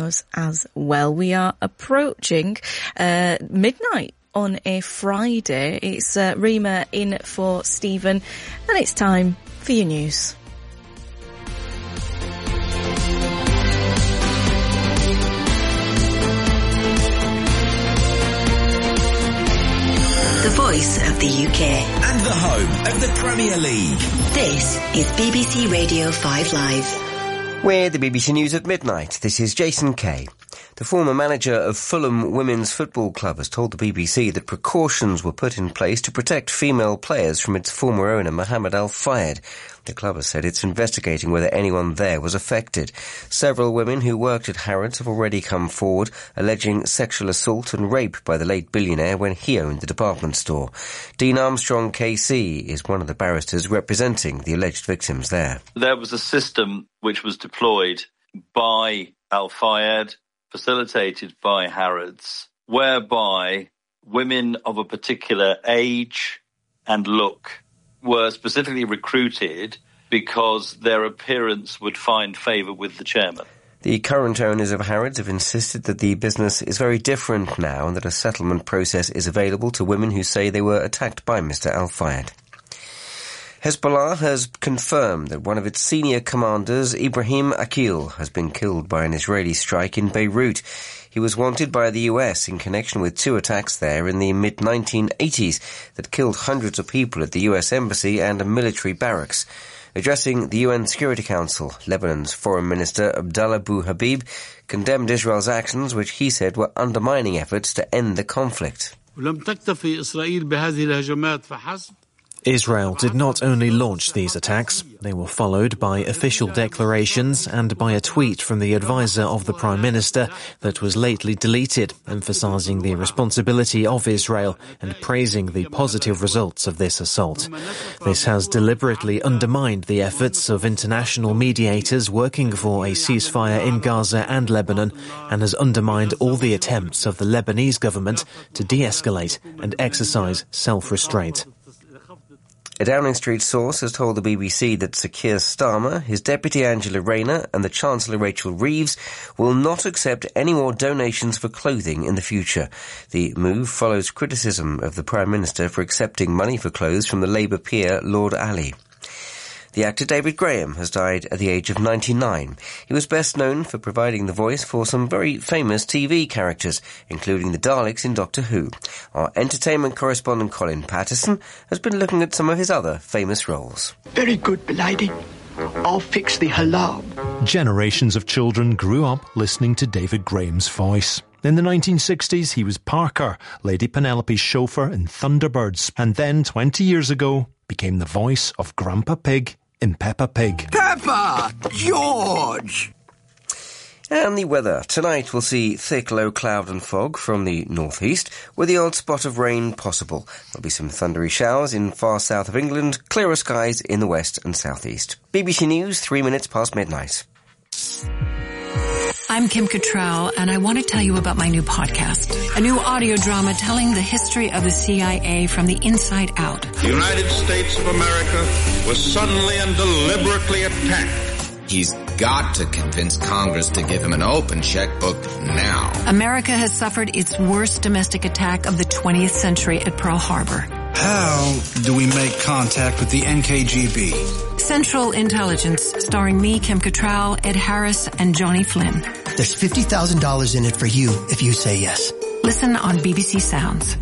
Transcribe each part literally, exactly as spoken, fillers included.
us as well. We are approaching uh, midnight on a Friday. It's uh, Rima in for Stephen, and it's time for your news. The voice of the U K. And the home of the Premier League. This is B B C Radio five Live. We're the B B C News at midnight. This is Jason Kay. The former manager of Fulham Women's Football Club has told the B B C that precautions were put in place to protect female players from its former owner, Mohammed Al Fayed. The club has said it's investigating whether anyone there was affected. Several women who worked at Harrods have already come forward, alleging sexual assault and rape by the late billionaire when he owned the department store. Dean Armstrong K C is one of the barristers representing the alleged victims there. There was a system which was deployed by Al Fayed, facilitated by Harrods, whereby women of a particular age and look were specifically recruited because their appearance would find favour with the chairman. The current owners of Harrods have insisted that the business is very different now and that a settlement process is available to women who say they were attacked by Mister Al Fayed. Hezbollah has confirmed that one of its senior commanders, Ibrahim Akil, has been killed by an Israeli strike in Beirut. He was wanted by the U S in connection with two attacks there in the mid nineteen eighties that killed hundreds of people at the U S Embassy and a military barracks. Addressing the U N Security Council, Lebanon's Foreign Minister Abdallah Abu Habib condemned Israel's actions, which he said were undermining efforts to end the conflict. Israel did not only launch these attacks, they were followed by official declarations and by a tweet from the advisor of the Prime Minister that was lately deleted, emphasizing the responsibility of Israel and praising the positive results of this assault. This has deliberately undermined the efforts of international mediators working for a ceasefire in Gaza and Lebanon and has undermined all the attempts of the Lebanese government to de-escalate and exercise self-restraint. A Downing Street source has told the B B C that Sir Keir Starmer, his deputy Angela Rayner and the Chancellor Rachel Reeves will not accept any more donations for clothing in the future. The move follows criticism of the Prime Minister for accepting money for clothes from the Labour peer Lord Ali. The actor David Graham has died at the age of ninety-nine. He was best known for providing the voice for some very famous T V characters, including the Daleks in Doctor Who. Our entertainment correspondent Colin Patterson has been looking at some of his other famous roles. Very good, lady. I'll fix the alarm. Generations of children grew up listening to David Graham's voice. In the nineteen sixties, he was Parker, Lady Penelope's chauffeur in Thunderbirds, and then twenty years ago became the voice of Grandpa Pig in Peppa Pig. Peppa! George! And the weather. Tonight we'll see thick low cloud and fog from the northeast, with the odd spot of rain possible. There'll be some thundery showers in far south of England, clearer skies in the west and southeast. B B C News, three minutes past midnight. I'm Kim Cattrall, and I want to tell you about my new podcast, a new audio drama telling the history of the C I A from the inside out. The United States of America was suddenly and deliberately attacked. He's got to convince Congress to give him an open checkbook now. America has suffered its worst domestic attack of the twentieth century at Pearl Harbor. How do we make contact with the N K G B? Central Intelligence, starring me, Kim Cattrall, Ed Harris, and Johnny Flynn. There's fifty thousand dollars in it for you if you say yes. Listen on B B C Sounds.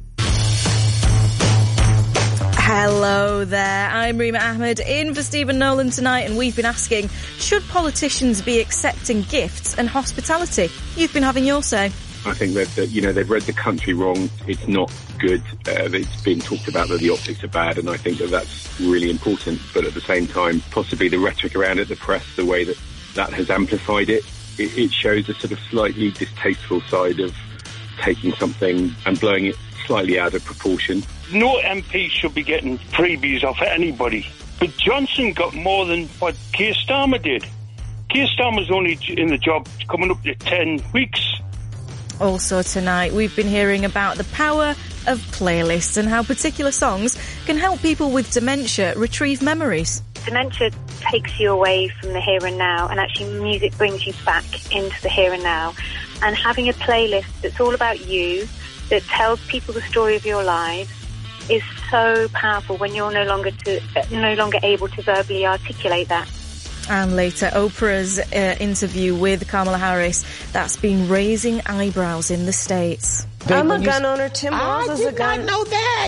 Hello there, I'm Rima Ahmed in for Stephen Nolan tonight, and we've been asking, should politicians be accepting gifts and hospitality? You've been having your say. I think that, that you know, they've read the country wrong. It's not good. Uh, it's been talked about that the optics are bad, and I think that that's really important. But at the same time, possibly the rhetoric around it, the press, the way that that has amplified it, it, it shows a sort of slightly distasteful side of taking something and blowing it slightly out of proportion. No M P should be getting freebies off anybody. But Johnson got more than what Keir Starmer did. Keir Starmer's only in the job coming up to ten weeks. Also tonight, we've been hearing about the power of playlists and how particular songs can help people with dementia retrieve memories. dementia takes you away from the here and now, and actually music brings you back into the here and now. And having a playlist that's all about you, that tells people the story of your lives, is so powerful when you're no longer to no longer able to verbally articulate that. And later, Oprah's uh, interview with Kamala Harris, that's been raising eyebrows in the States. I'm a gun owner. Tim Walz I is did a gun. not know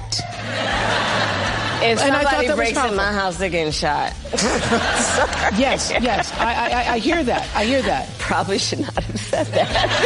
that. If And I thought somebody that was breaks in powerful. my house, they're getting shot. Yes, yes, I, I, I hear that. I hear that. Probably should not have said that.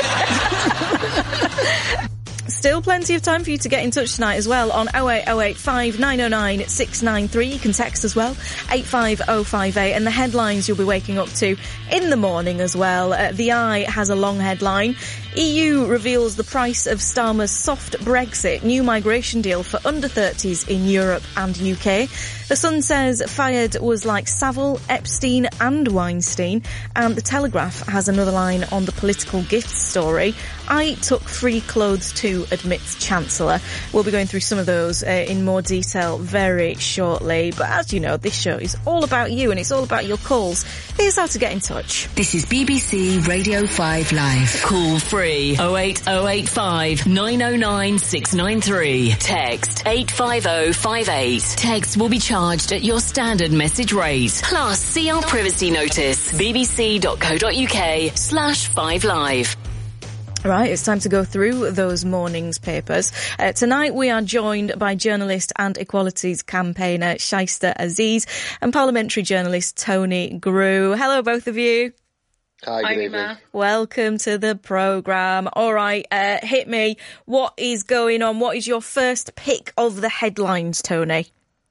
Still plenty of time for you to get in touch tonight as well on oh eight oh eight five nine oh nine six nine three. You can text as well, eight five oh five eight. And the headlines you'll be waking up to in the morning as well. Uh, the Eye has a long headline. E U reveals the price of Starmer's soft Brexit, new migration deal for under thirties in Europe and U K. The Sun says Fayed was like Savile, Epstein and Weinstein. And The Telegraph has another line on the political gifts story. I took free clothes too, admits Chancellor. We'll be going through some of those uh, in more detail very shortly. But as you know, this show is all about you and it's all about your calls. Here's how to get in touch. This is B B C Radio five Live. Call free oh eight oh eight five nine oh nine six nine three. Text eight five oh five eight. Text will be charged at your standard message rate. Plus, see our privacy notice. bbc.co.uk slash 5live. Right, it's time to go through those morning's papers. Uh, tonight we are joined by journalist and equalities campaigner Shaista Aziz and parliamentary journalist Tony Grew. Hello, both of you. Hi, good Hi, evening. Welcome to the programme. All right, uh, hit me. What is going on? What is your first pick of the headlines, Tony?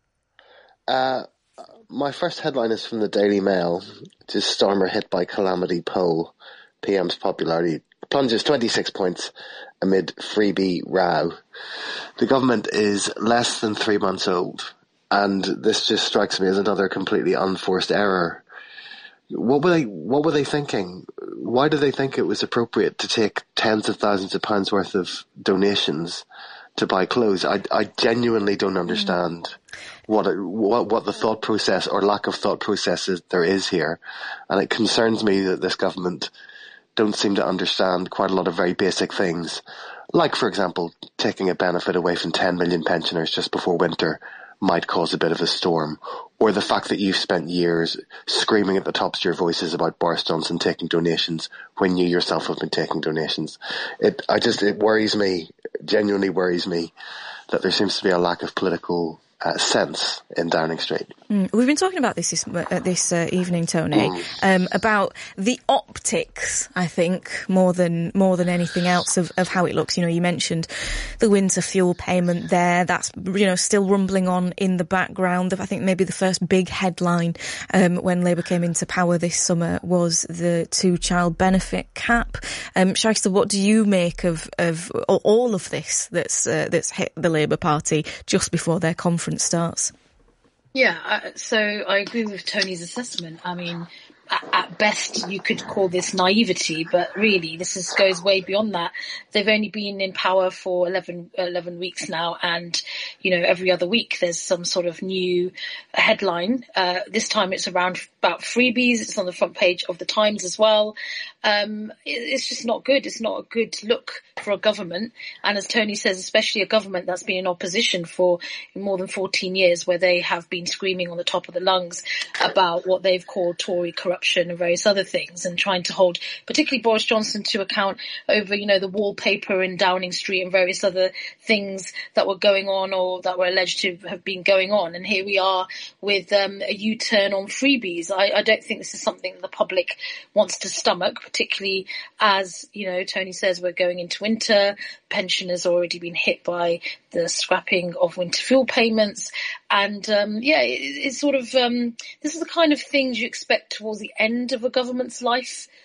Uh, my first headline is from the Daily Mail. It is Starmer hit by calamity poll. P M's popularity plunges twenty-six points amid freebie row. The government is less than three months old, and this just strikes me as another completely unforced error. What were they, what were they thinking? Why did they think it was appropriate to take tens of thousands of pounds worth of donations to buy clothes? I, I genuinely don't understand mm. what, it, what what the thought process or lack of thought process is, there is here. And it concerns me that this government don't seem to understand quite a lot of very basic things. Like, for example, taking a benefit away from ten million pensioners just before winter might cause a bit of a storm. Or the fact that you've spent years screaming at the tops of your voices about Boris Johnson taking donations when you yourself have been taking donations. It, I just, it worries me, genuinely worries me, that there seems to be a lack of political uh, sense in Downing Street. Mm. We've been talking about this this, uh, this uh, evening, Tony, mm. um, about the optics, I think, more than more than anything else of, of how it looks. You know, you mentioned the winter fuel payment there. That's, you know, still rumbling on in the background. I think maybe the first big headline um, when Labour came into power this summer was the two-child benefit cap. Um, Shaista, what do you make of, of all of this that's uh, that's hit the Labour Party just before their conference starts? Yeah, uh, so I agree with Tony's assessment. I mean, at, at best you could call this naivety, but really this is, goes way beyond that. They've only been in power for eleven, eleven weeks now, and, you know, every other week there's some sort of new headline. Uh, this time it's around about freebies. It's on the front page of the Times as well. Um, it, it's just not good. It's not a good look for a government. And as Tony says, especially a government that's been in opposition for more than fourteen years, where they have been screaming on the top of the lungs about what they've called Tory corruption and various other things, and trying to hold particularly Boris Johnson to account over, you know, the wallpaper in Downing Street and various other things that were going on or that were alleged to have been going on. And here we are with um, a U-turn on freebies. I, I don't think this is something the public wants to stomach, particularly as, you know, Tony says, we're going into winter. Pensioners already been hit by the scrapping of winter fuel payments. And, um, yeah, it, it's sort of, um, this is the kind of things you expect towards the end of a government's life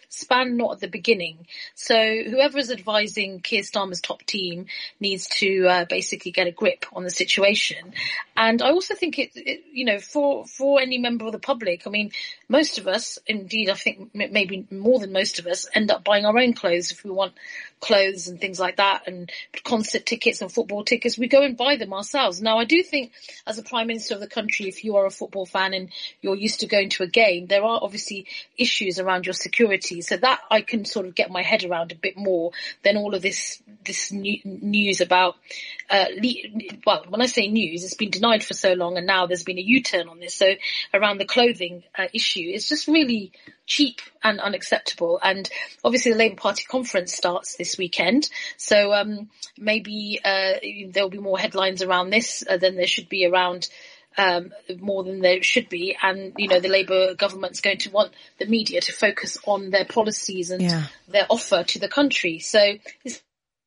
span not at the beginning. So whoever is advising Keir Starmer's top team needs to uh, basically get a grip on the situation. And I also think it, it, you know, for for any member of the public, I mean, most of us, indeed, I think maybe more than most of us, end up buying our own clothes if we want clothes and things like that, and concert tickets and football tickets. We go and buy them ourselves. Now, I do think as a Prime Minister of the country, if you are a football fan and you're used to going to a game, there are obviously issues around your security. So that I can sort of get my head around a bit more than all of this this new, news about, uh, le- well, when I say news, it's been denied for so long and now there's been a U-turn on this. So around the clothing uh, issue, it's just really cheap and unacceptable. And obviously the Labour Party conference starts this weekend. So um, maybe uh, there'll be more headlines around this uh, than there should be around Um, more than there should be, and you know the Labour government's going to want the media to focus on their policies and yeah. their offer to the country. So, it's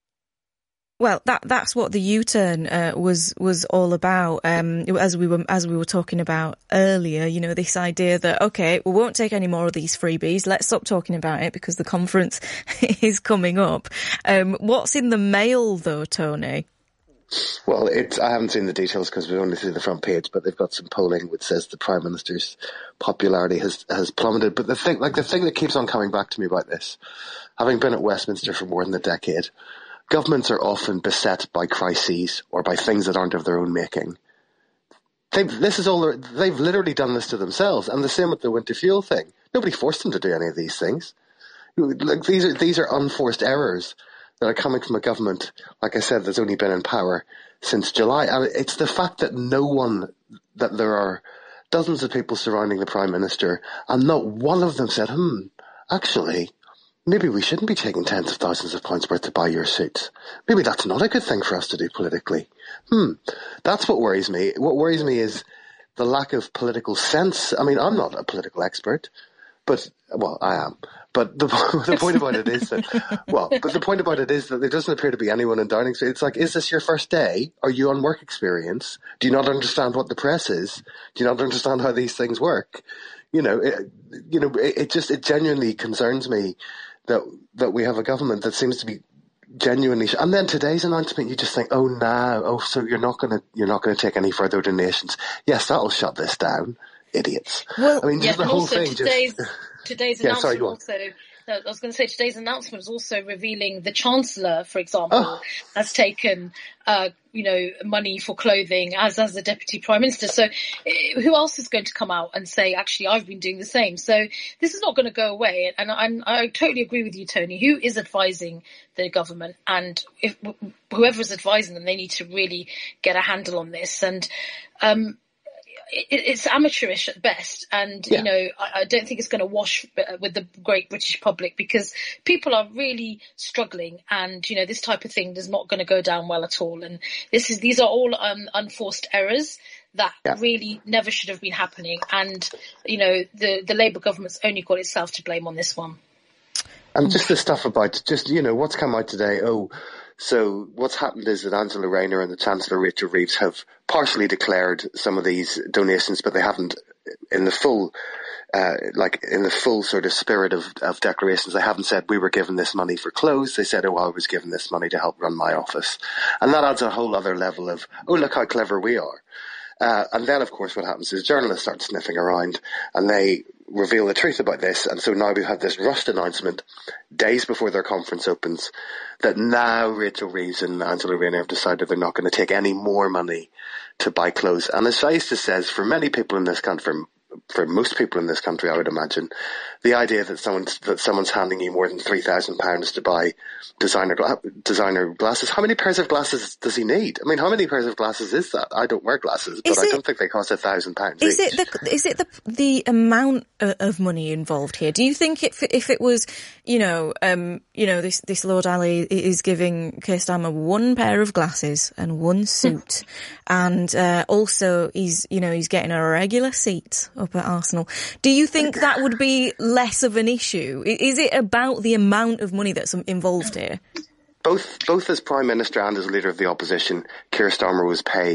well, that that's what the U-turn uh, was was all about. Um, as we were as we were talking about earlier, you know, this idea that okay, we won't take any more of these freebies. Let's stop talking about it because the conference is coming up. Um, what's in the mail, though, Tony? Well, it's, I haven't seen the details because we've only seen the front page, but they've got some polling which says the Prime Minister's popularity has, has plummeted. But the thing, like the thing that keeps on coming back to me about this, having been at Westminster for more than a decade, governments are often beset by crises or by things that aren't of their own making. They've, this is all, they've literally done this to themselves. And the same with the winter fuel thing. Nobody forced them to do any of these things. Like these are, these are unforced errors that are coming from a government, like I said, that's only been in power since July. And it's the fact that no one, that there are dozens of people surrounding the Prime Minister, and not one of them said, hmm, actually, maybe we shouldn't be taking tens of thousands of pounds worth to buy your suits. Maybe that's not a good thing for us to do politically. Hmm, that's what worries me. What worries me is the lack of political sense. I mean, I'm not a political expert, but, well, I am. But the, the point about it is that, well, but the point about it is that there doesn't appear to be anyone in Downing Street. It's like, is this your first day? Are you on work experience? Do you not understand what the press is? Do you not understand how these things work? You know, it, you know, it, it just, it genuinely concerns me that, that we have a government that seems to be genuinely, and then today's announcement, you just think, oh, no, oh, so you're not going to, you're not going to take any further donations. Yes, that'll shut this down. Idiots. Well, I mean, yeah, just the whole thing today's, just... Today's yeah, announcement sorry, also, I was going to say today's announcement is also revealing the Chancellor, for example, oh. has taken, uh, you know, money for clothing as, as the Deputy Prime Minister. So who else is going to come out and say, actually, I've been doing the same? So this is not going to go away. And I'm, I totally agree with you, Tony. Who is advising the government? And if whoever is advising them, they need to really get a handle on this. And, um, it's amateurish at best, and yeah. you know I don't think it's going to wash with the great British public because people are really struggling, and you know this type of thing is not going to go down well at all. And this is these are all um, unforced errors that yeah. really never should have been happening. And you know the the Labour government's only got itself to blame on this one. And just the stuff about just you know what's come out today. Oh. So what's happened is that Angela Rayner and the Chancellor Rachel Reeves have partially declared some of these donations, but they haven't in the full, uh, like in the full sort of spirit of, of declarations. They haven't said we were given this money for clothes. They said, oh, I was given this money to help run my office. And that adds a whole other level of, oh, look how clever we are. Uh, and then, of course, what happens is journalists start sniffing around and they reveal the truth about this. And so now we have this rushed announcement days before their conference opens that now Rachel Reeves and Angela Rayner have decided they're not going to take any more money to buy clothes. And as Shaista says, for many people in this country, for most people in this country, I would imagine, the idea that someone's, that someone's handing you more than three thousand pounds to buy designer gla- designer glasses. How many pairs of glasses does he need? I mean, how many pairs of glasses is that? I don't wear glasses, but is I it, don't think they cost a thousand pounds Is each. it the is it the the amount of money involved here? Do you think if if it was, you know, um, you know, this this Lord Ali is giving Keir Starmer one pair of glasses and one suit, and uh, also he's you know he's getting a regular seat up at Arsenal. Do you think that would be less of an issue? Is it about the amount of money that's involved here? Both, both as Prime Minister and as Leader of the Opposition, Keir Starmer was paid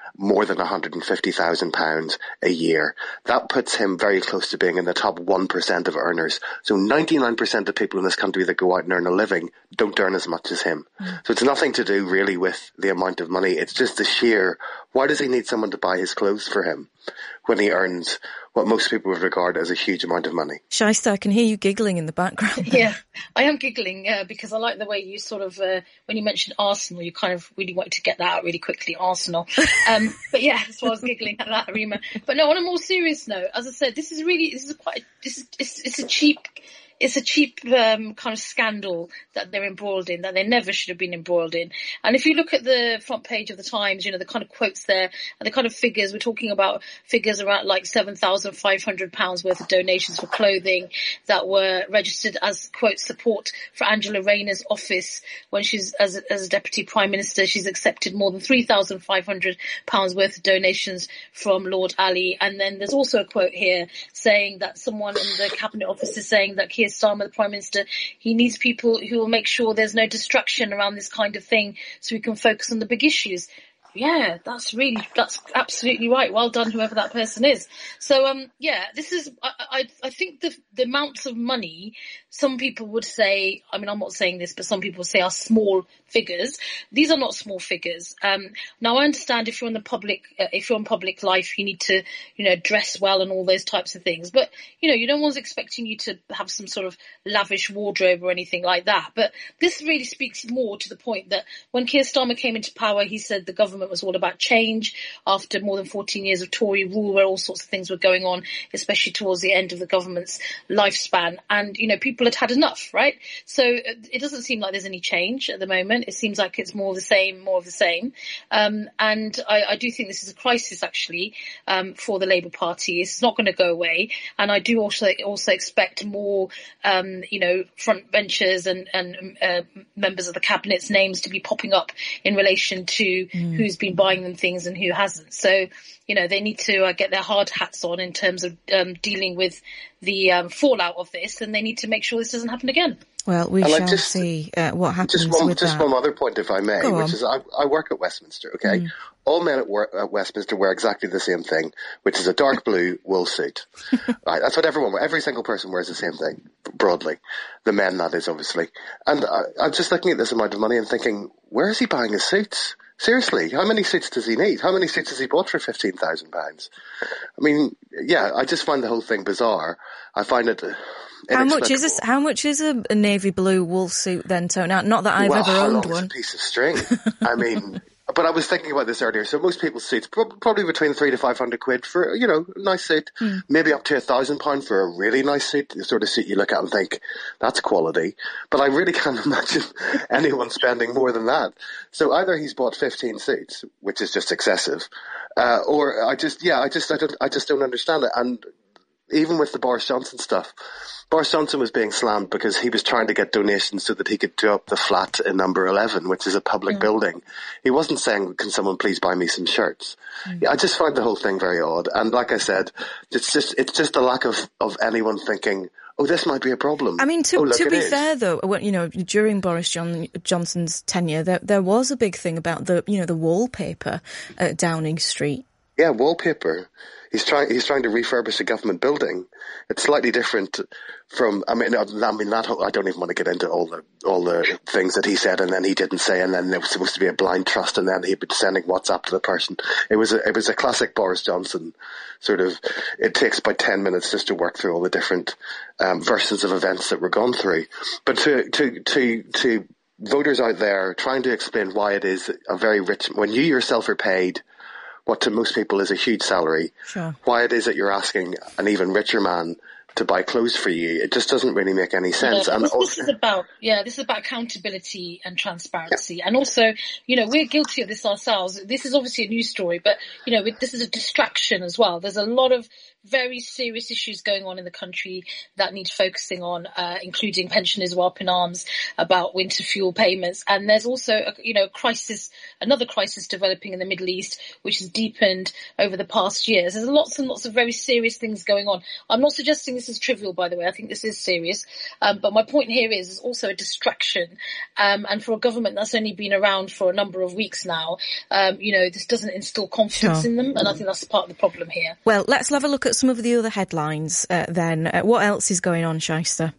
more than one hundred fifty thousand pounds a year. That puts him very close to being in the top one percent of earners. So ninety-nine percent of people in this country that go out and earn a living don't earn as much as him. Mm. So it's nothing to do really with the amount of money. It's just the sheer, why does he need someone to buy his clothes for him when he earns what most people would regard as a huge amount of money? Shaista, I can hear you giggling in the background. Yeah, I am giggling uh, because I like the way you sort of, uh, when you mentioned Arsenal, you kind of really wanted to get that out really quickly, Arsenal. Um, but yeah, that's why I was giggling at that, Rima. But no, on a more serious note, as I said, this is really, this is quite, this is, it's, it's a cheap, it's a cheap um, kind of scandal that they're embroiled in, that they never should have been embroiled in. And if you look at the front page of the Times, you know, the kind of quotes there and the kind of figures, we're talking about figures around like seven thousand five hundred pounds worth of donations for clothing that were registered as, quote, support for Angela Rayner's office when she's, as, as a Deputy Prime Minister, she's accepted more than three thousand five hundred pounds worth of donations from Lord Ali. And then there's also a quote here saying that someone in the Cabinet Office is saying that Keir Starmer, the Prime Minister, he needs people who will make sure there's no distraction around this kind of thing so we can focus on the big issues. Yeah, that's really, that's absolutely right. Well done, whoever that person is. So, um, yeah, this is, I, I, I think the, the amounts of money, some people would say, I mean, I'm not saying this, but some people say are small figures. These are not small figures. Um, now I understand if you're in the public, uh, if you're in public life, you need to, you know, dress well and all those types of things. But, you know, you no one's expecting you to have some sort of lavish wardrobe or anything like that. But this really speaks more to the point that when Keir Starmer came into power, he said the government was all about change after more than fourteen years of Tory rule where all sorts of things were going on, especially towards the end of the government's lifespan. And, you know, people had had enough, right? So it doesn't seem like there's any change at the moment. It seems like it's more of the same, more of the same. Um, and I, I do think this is a crisis, actually, um, for the Labour Party. It's not going to go away. And I do also also expect more, um, you know, front benchers and, and uh, members of the Cabinet's names to be popping up in relation to mm. who's been buying them things and who hasn't. So, you know, they need to uh, get their hard hats on in terms of um, dealing with the um, fallout of this, and they need to make sure this doesn't happen again. Well, we and shall just, see uh, what happens just one, with just that. one other point, if I may, Go which on. is I, I work at Westminster, okay? Mm. All men at, work, at Westminster wear exactly the same thing, which is a dark blue wool suit. Right, that's what everyone wears. Every single person wears the same thing, broadly. The men, that is, obviously. And I, I'm just looking at this amount of money and thinking, where is he buying his suits? Seriously, how many suits does he need? How many suits has he bought for fifteen thousand pounds? I mean, yeah, I just find the whole thing bizarre. I find it... How much is this? How much is a, a navy blue wool suit then, Tony? Not that I've well, ever how owned long one. Is a piece of string. I mean, but I was thinking about this earlier. So most people's suits probably between three to five hundred quid for, you know, a nice suit, mm. maybe up to a thousand pound for a really nice suit. The sort of suit you look at and think that's quality. But I really can't imagine anyone spending more than that. So either he's bought fifteen suits, which is just excessive, uh, or I just, yeah, I just, I don't, I just don't understand it. And even with the Boris Johnson stuff, Boris Johnson was being slammed because he was trying to get donations so that he could do up the flat in number eleven, which is a public mm. building. He wasn't saying, can someone please buy me some shirts? Mm. I just find the whole thing very odd. And like I said, it's just, it's just the lack of, of anyone thinking, oh, this might be a problem. I mean, to, oh, look, to be is. fair, though, you know, during Boris John, Johnson's tenure, there, there was a big thing about the, you know, the wallpaper at Downing Street. Yeah, wallpaper. He's trying. He's trying to refurbish a government building. It's slightly different from. I mean, I mean that. Whole, I don't even want to get into all the all the things that he said and then he didn't say, and then there was supposed to be a blind trust, and then he'd been sending WhatsApp to the person. It was a, it was a classic Boris Johnson sort of. It takes about ten minutes just to work through all the different um, versions of events that were gone through. But to to to to voters out there trying to explain why it is a very rich when you yourself are paid what to most people is a huge salary, sure. why it is that you're asking an even richer man to buy clothes for you, it just doesn't really make any sense. Yeah, and this, also, this is about, yeah, this is about accountability and transparency. Yeah. And also, you know, we're guilty of this ourselves. This is obviously a news story, but, you know, this is a distraction as well. There's a lot of very serious issues going on in the country that need focusing on, uh, including pensioners who are up in arms about winter fuel payments. And there's also, a, you know, crisis, another crisis developing in the Middle East, which has deepened over the past years. There's lots and lots of very serious things going on. I'm not suggesting this is trivial, by the way. I think this is serious. Um, but my point here is, it's also a distraction. Um, and for a government that's only been around for a number of weeks now, um, you know, this doesn't instill confidence Sure. in them. And I think that's part of the problem here. Well, let's have a look at some of the other headlines uh, then. Uh, what else is going on, Shaista?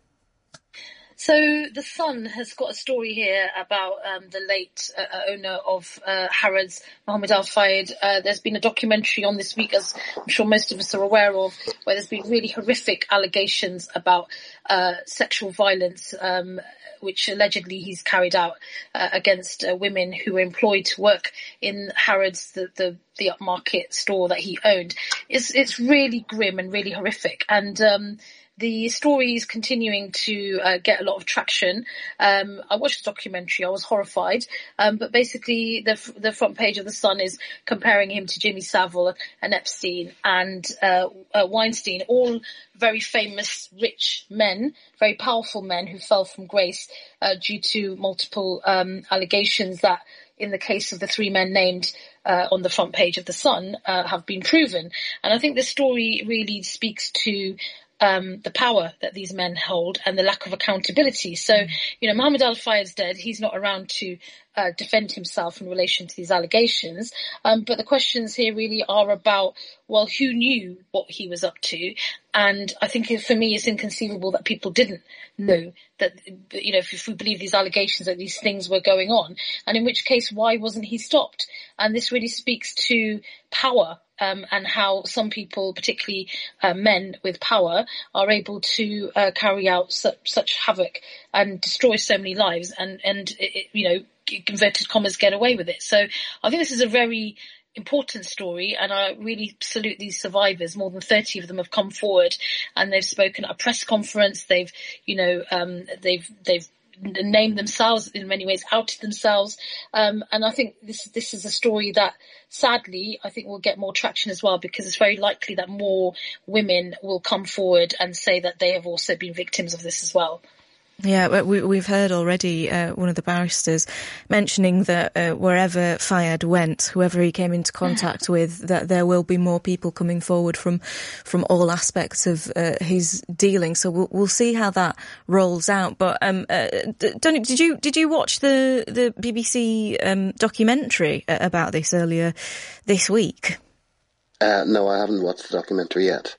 So The Sun has got a story here about um, the late uh, owner of uh, Harrods, Mohammed Al Fayed. Uh, there's been a documentary on this week, as I'm sure most of us are aware of, where there's been really horrific allegations about uh, sexual violence, um, which allegedly he's carried out uh, against uh, women who were employed to work in Harrods, the, the, the upmarket store that he owned. It's, it's really grim and really horrific. And um, the story is continuing to uh, get a lot of traction. Um, I watched the documentary. I was horrified. Um, but basically, the the front page of The Sun is comparing him to Jimmy Savile and Epstein and uh, uh, Weinstein, all very famous, rich men, very powerful men who fell from grace uh, due to multiple um, allegations that, in the case of the three men named uh, on the front page of The Sun, uh, have been proven. And I think the story really speaks to Um, the power that these men hold and the lack of accountability. So, you know, Mohammed Al Fayed's dead. He's not around to uh, defend himself in relation to these allegations. Um, but the questions here really are about, well, who knew what he was up to? And I think for me, it's inconceivable that people didn't know that, you know, if, if we believe these allegations, that these things were going on. And in which case, why wasn't he stopped? And this really speaks to power. Um, and how some people, particularly uh, men with power, are able to uh, carry out su- such havoc and destroy so many lives and, and it, you know, inverted commas, get away with it. So I think this is a very important story, and I really salute these survivors. More than thirty of them have come forward and they've spoken at a press conference. They've, you know, um, they've, they've, named themselves, in many ways outed themselves, um, and I think this this is a story that sadly I think will get more traction as well, because it's very likely that more women will come forward and say that they have also been victims of this as well. Yeah, we, we've heard already uh, one of the barristers mentioning that uh, wherever Fayed went, whoever he came into contact with, that there will be more people coming forward from from all aspects of uh, his dealing. So we'll, we'll see how that rolls out. But um, uh, Donny, did you did you watch the the B B C um, documentary about this earlier this week? Uh, no, I haven't watched the documentary yet.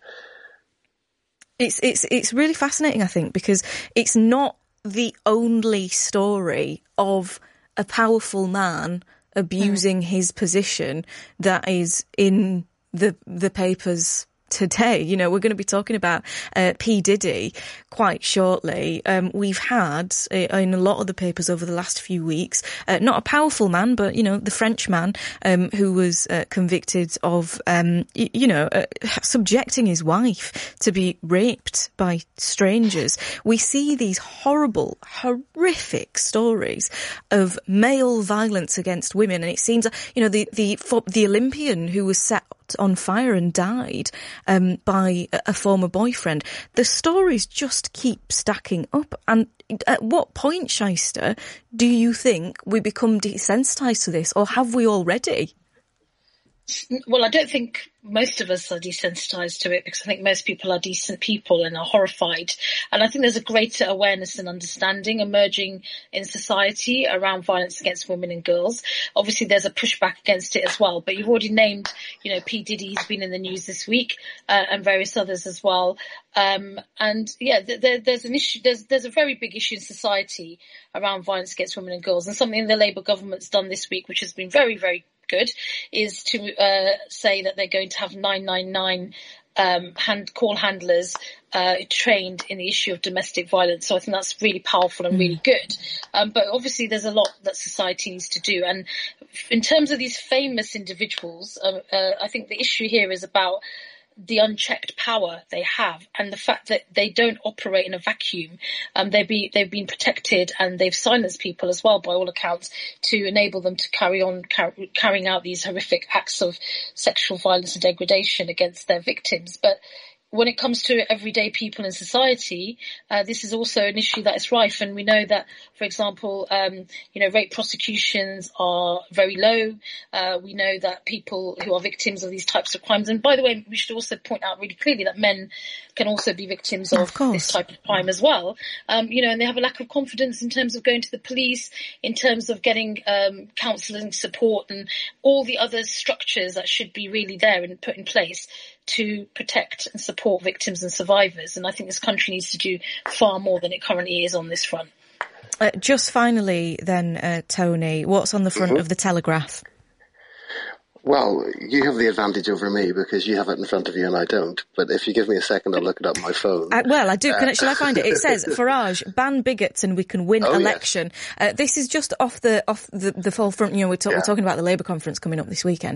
It's it's it's really fascinating, I think, because it's not the only story of a powerful man abusing mm. his position that is in the the papers today. You know, we're going to be talking about uh, P. Diddy quite shortly. Um, we've had uh, in a lot of the papers over the last few weeks, uh, not a powerful man, but, you know, the French man um, who was uh, convicted of, um, y- you know, uh, subjecting his wife to be raped by strangers. We see these horrible, horrific stories of male violence against women. And it seems, you know, the, the, the Olympian who was set on fire and died um, by a former boyfriend. The stories just keep stacking up. And at what point, Shaista, do you think we become desensitised to this, or have we already? Well, I don't think most of us are desensitised to it, because I think most people are decent people and are horrified. And I think there's a greater awareness and understanding emerging in society around violence against women and girls. Obviously, there's a pushback against it as well. But you've already named, you know, P. Diddy, he's been in the news this week, uh, and various others as well. Um, and yeah, there, there's an issue, there's, there's a very big issue in society around violence against women and girls. And something the Labour government's done this week, which has been very, very good, is to uh, say that they're going to have nine nine nine um, hand, call handlers uh, trained in the issue of domestic violence. So I think that's really powerful and really good. Um, but obviously there's a lot that society needs to do. And in terms of these famous individuals, uh, uh, I think the issue here is about the unchecked power they have and the fact that they don't operate in a vacuum. Um, they've been, they've been protected and they've silenced people as well, by all accounts, to enable them to carry on car- carrying out these horrific acts of sexual violence and degradation against their victims. But when it comes to everyday people in society, uh, this is also an issue that is rife. And we know that, for example, um, you know, rape prosecutions are very low. Uh, we know that people who are victims of these types of crimes, and by the way, we should also point out really clearly that men can also be victims of, of this type of crime as well. Um, you know, and they have a lack of confidence in terms of going to the police, in terms of getting um, counselling support and all the other structures that should be really there and put in place to protect and support victims and survivors. And I think this country needs to do far more than it currently is on this front. Uh, just finally then, uh, Tony, what's on the front mm-hmm. of the Telegraph? Well, you have the advantage over me because you have it in front of you and I don't. But if you give me a second, I'll look it up on my phone. Uh, well, I do. Can I, shall I find it? It says, Farage, ban bigots and we can win oh, election. Yes. Uh, this is just off the off the, the full front. You know, we're, ta- yeah. we're talking about the Labour conference coming up this weekend.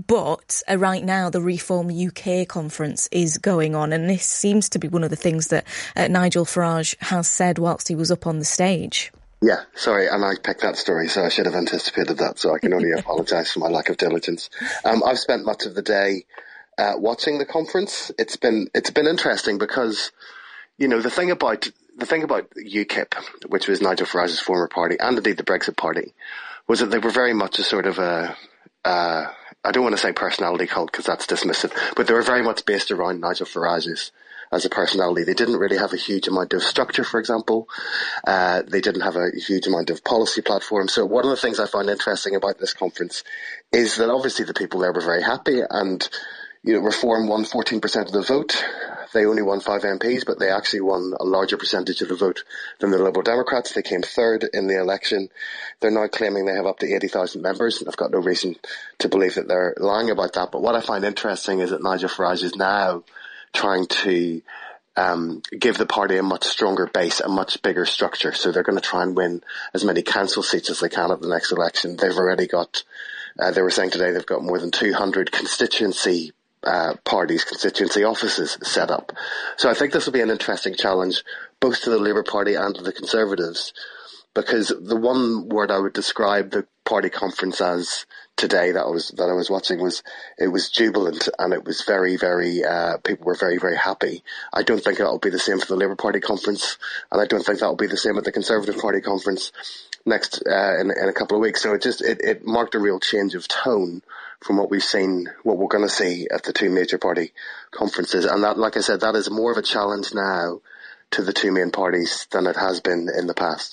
But uh, right now, the Reform U K conference is going on. And this seems to be one of the things that uh, Nigel Farage has said whilst he was up on the stage. Yeah, sorry, and I picked that story, so I should have anticipated that, so I can only apologise for my lack of diligence. Um, I've spent much of the day uh, watching the conference. It's been it's been interesting because, you know, the thing about the thing about UKIP, which was Nigel Farage's former party, and indeed the Brexit Party, was that they were very much a sort of a, uh, I don't want to say personality cult because that's dismissive, but they were very much based around Nigel Farage's as a personality. They didn't really have a huge amount of structure, for example. Uh, they didn't have a huge amount of policy platform. So one of the things I found interesting about this conference is that obviously the people there were very happy and, you know, Reform won fourteen percent of the vote. They only won five M Ps, but they actually won a larger percentage of the vote than the Liberal Democrats. They came third in the election. They're now claiming they have up to eighty thousand members, and I've got no reason to believe that they're lying about that. But what I find interesting is that Nigel Farage is now trying to um, give the party a much stronger base, a much bigger structure. So they're going to try and win as many council seats as they can at the next election. They've already got, uh, they were saying today they've got more than two hundred constituency uh, parties, constituency offices set up. So I think this will be an interesting challenge, both to the Labour Party and to the Conservatives, because the one word I would describe the party conference as today that I was that I was watching was it was jubilant, and it was very very uh, people were very very happy. I don't think that will be the same for the Labour Party conference, and I don't think that will be the same at the Conservative Party conference next uh, in, in a couple of weeks. So it just it, it marked a real change of tone from what we've seen, what we're going to see at the two major party conferences, and that, like I said, that is more of a challenge now to the two main parties than it has been in the past.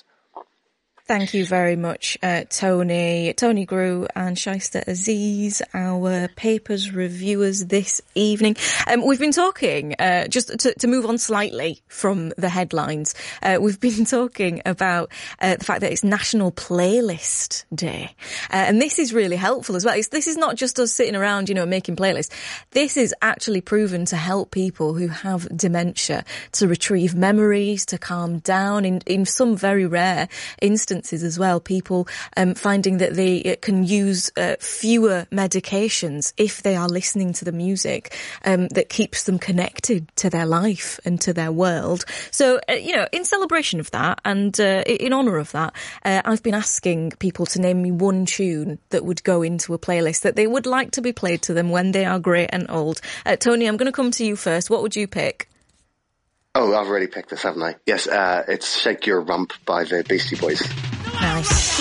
Thank you very much, uh, Tony. Tony Grew and Shaista Aziz, our papers reviewers this evening. Um, we've been talking, uh, just to, to move on slightly from the headlines, uh, we've been talking about uh, the fact that it's National Playlist Day. Uh, and this is really helpful as well. It's, this is not just us sitting around, you know, making playlists. This is actually proven to help people who have dementia to retrieve memories, to calm down in, in some very rare instances as well, people um, finding that they can use uh, fewer medications if they are listening to the music um, that keeps them connected to their life and to their world. So, uh, you know, in celebration of that and uh, in honour of that, uh, I've been asking people to name me one tune that would go into a playlist that they would like to be played to them when they are great and old. Uh, Tony, I'm going to come to you first. What would you pick? Oh, I've already picked this, haven't I? Yes, uh, it's Shake Your Rump by the Beastie Boys. Nice.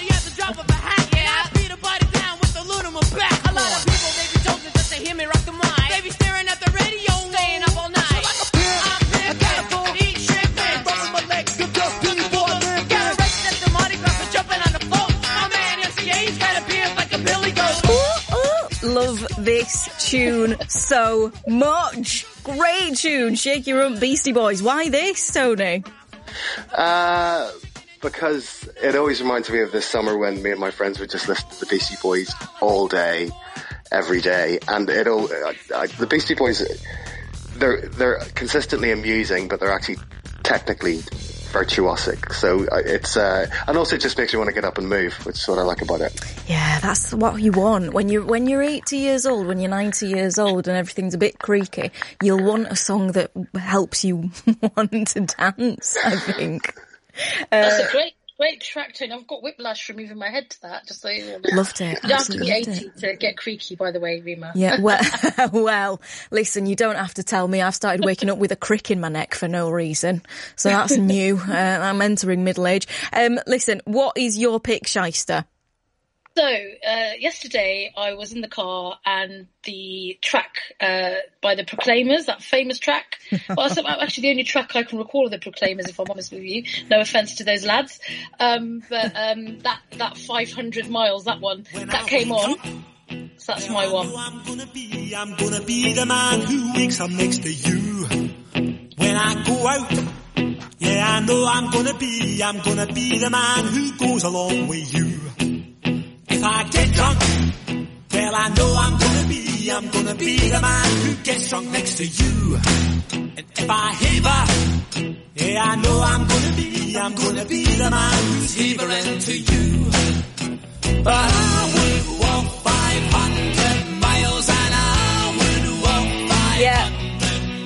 Love this tune so much. Great tune, Shake Your Rump, Beastie Boys. Why this, Tony? Uh, because it always reminds me of this summer when me and my friends would just listen to the Beastie Boys all day, every day. And it'll, uh, uh, the Beastie Boys, they're, they're consistently amusing, but they're actually technically virtuosic. So uh, it's uh, and also it just makes you want to get up and move, which is what I like about it. Yeah, that's what you want when you when you're eighty years old, when you're ninety years old, and everything's a bit creaky. You'll want a song that helps you want to dance, I think. That's Uh, a great, great track tune. I've got whiplash from moving my head to that. Just so you know. Loved it. You don't have to be Absolutely eighty loved to get creaky, by the way, Rima. Yeah, well, well, listen, you don't have to tell me. I've started waking up with a crick in my neck for no reason. So that's new. Uh, I'm entering middle age. Um, listen, what is your pick, Shyster? So, uh, yesterday I was in the car and the track uh, by the Proclaimers, that famous track, well, that's actually the only track I can recall of the Proclaimers, if I'm honest with you. No offence to those lads. Um, but um, that, that five hundred miles, that one, that came on. So that's my one. I'm gonna be, I'm gonna be the man who wakes up next to you when I go out. Yeah, I know I'm gonna be, I'm gonna be the man who goes along with you. If I get drunk, well, I know I'm gonna be, I'm gonna be the man who gets drunk next to you. And if I haver, yeah, I know I'm gonna be, I'm gonna be the man who's havering to you. But I would walk five hundred miles and I would walk five Yeah.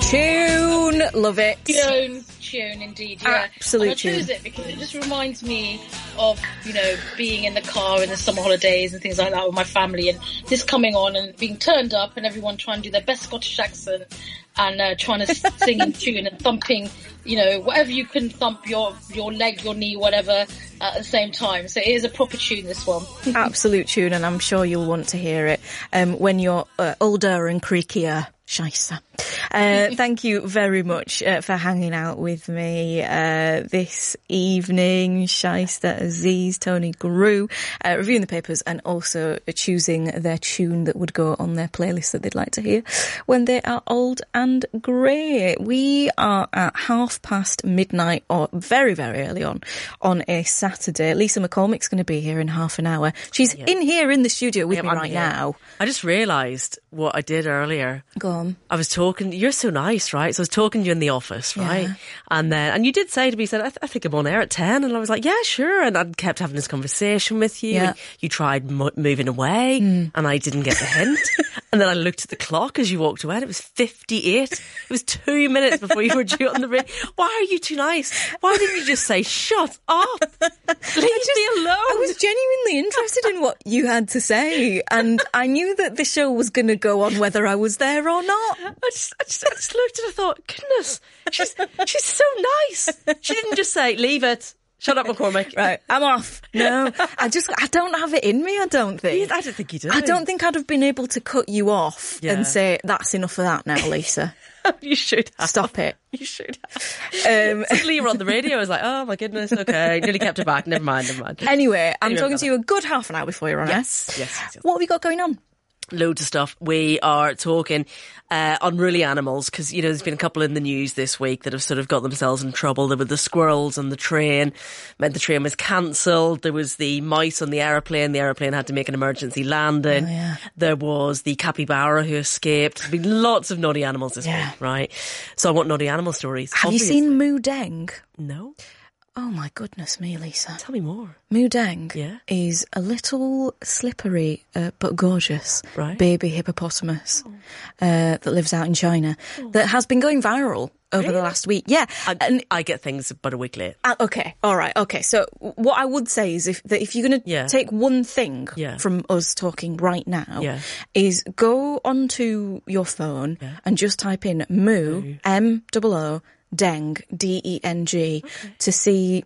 Tune. Love it. Tune, tune, indeed, yeah. Absolute and I choose tune. it because it just reminds me of, you know, being in the car in the summer holidays and things like that with my family, and this coming on and being turned up and everyone trying to do their best Scottish accent and uh, trying to sing in tune and thumping, you know, whatever you can thump, your your leg, your knee, whatever, at the same time. So it is a proper tune, this one. Absolute tune, and I'm sure you'll want to hear it um, when you're uh, older and creakier. Shyster. Uh, thank you very much uh, for hanging out with me uh, this evening. Shyster Aziz, Tony Grew, uh, reviewing the papers and also choosing their tune that would go on their playlist that they'd like to hear when they are old and grey. We are at half past midnight, or very, very early on, on a Saturday. Lisa McCormick's going to be here in half an hour. She's Yeah. in here in the studio with Yeah, me I'm right here. now. I just realised what I did earlier. Go on. I was talking, you're so nice, right? So I was talking to you in the office, right? Yeah. And then, and you did say to me, you said, I, th- I think I'm on air at ten. And I was like, yeah, sure. And I kept having this conversation with you. Yeah. And you tried mo- moving away and I didn't get the hint. And then I looked at the clock as you walked away and it was fifty-eight. It was two minutes before you were due on the ring. Why are you too nice? Why didn't you just say, shut up? Leave just, me alone. I was genuinely interested in what you had to say, and I knew that the show was going to go on whether I was there or not. I just, I just, I just looked and I thought, goodness, she's, she's so nice. She didn't just say, leave it. Shut up, McCormick. Right, I'm off. No, I just, I don't have it in me, I don't think. I don't think you do. I don't think I'd have been able to cut you off Yeah. and say, that's enough of that now, Lisa. You should have. Stop it. You should have. Um, Suddenly you were on the radio. I was like, oh my goodness, okay. Nearly kept it back. Never mind, never mind. Anyway, I'm Anyway, talking Bella. to you a good half an hour before you're on Yes, air. yes, yes, yes. What have you got going on? Loads of stuff. We are talking uh, unruly animals because, you know, there's been a couple in the news this week that have sort of got themselves in trouble. There were the squirrels on the train, meant the train was cancelled. There was the mice on the aeroplane. The aeroplane had to make an emergency landing. Oh, yeah. There was the capybara who escaped. There's been lots of naughty animals this Yeah. week, right? So I want naughty animal stories. Have Obviously. you seen Moo Deng? No. Oh my goodness me, Lisa. Tell me more. Moo Deng Yeah. is a little slippery uh, but gorgeous Right. baby hippopotamus uh, that lives out in China that has been going viral over the last week. Yeah. I, and I get things about a week late. Uh, okay, all right, okay. So what I would say is if that if you're going to Yeah. take one thing Yeah. from us talking right now, Yeah. is go onto your phone Yeah. and just type in Moo, M O O, Deng, D E N G, to see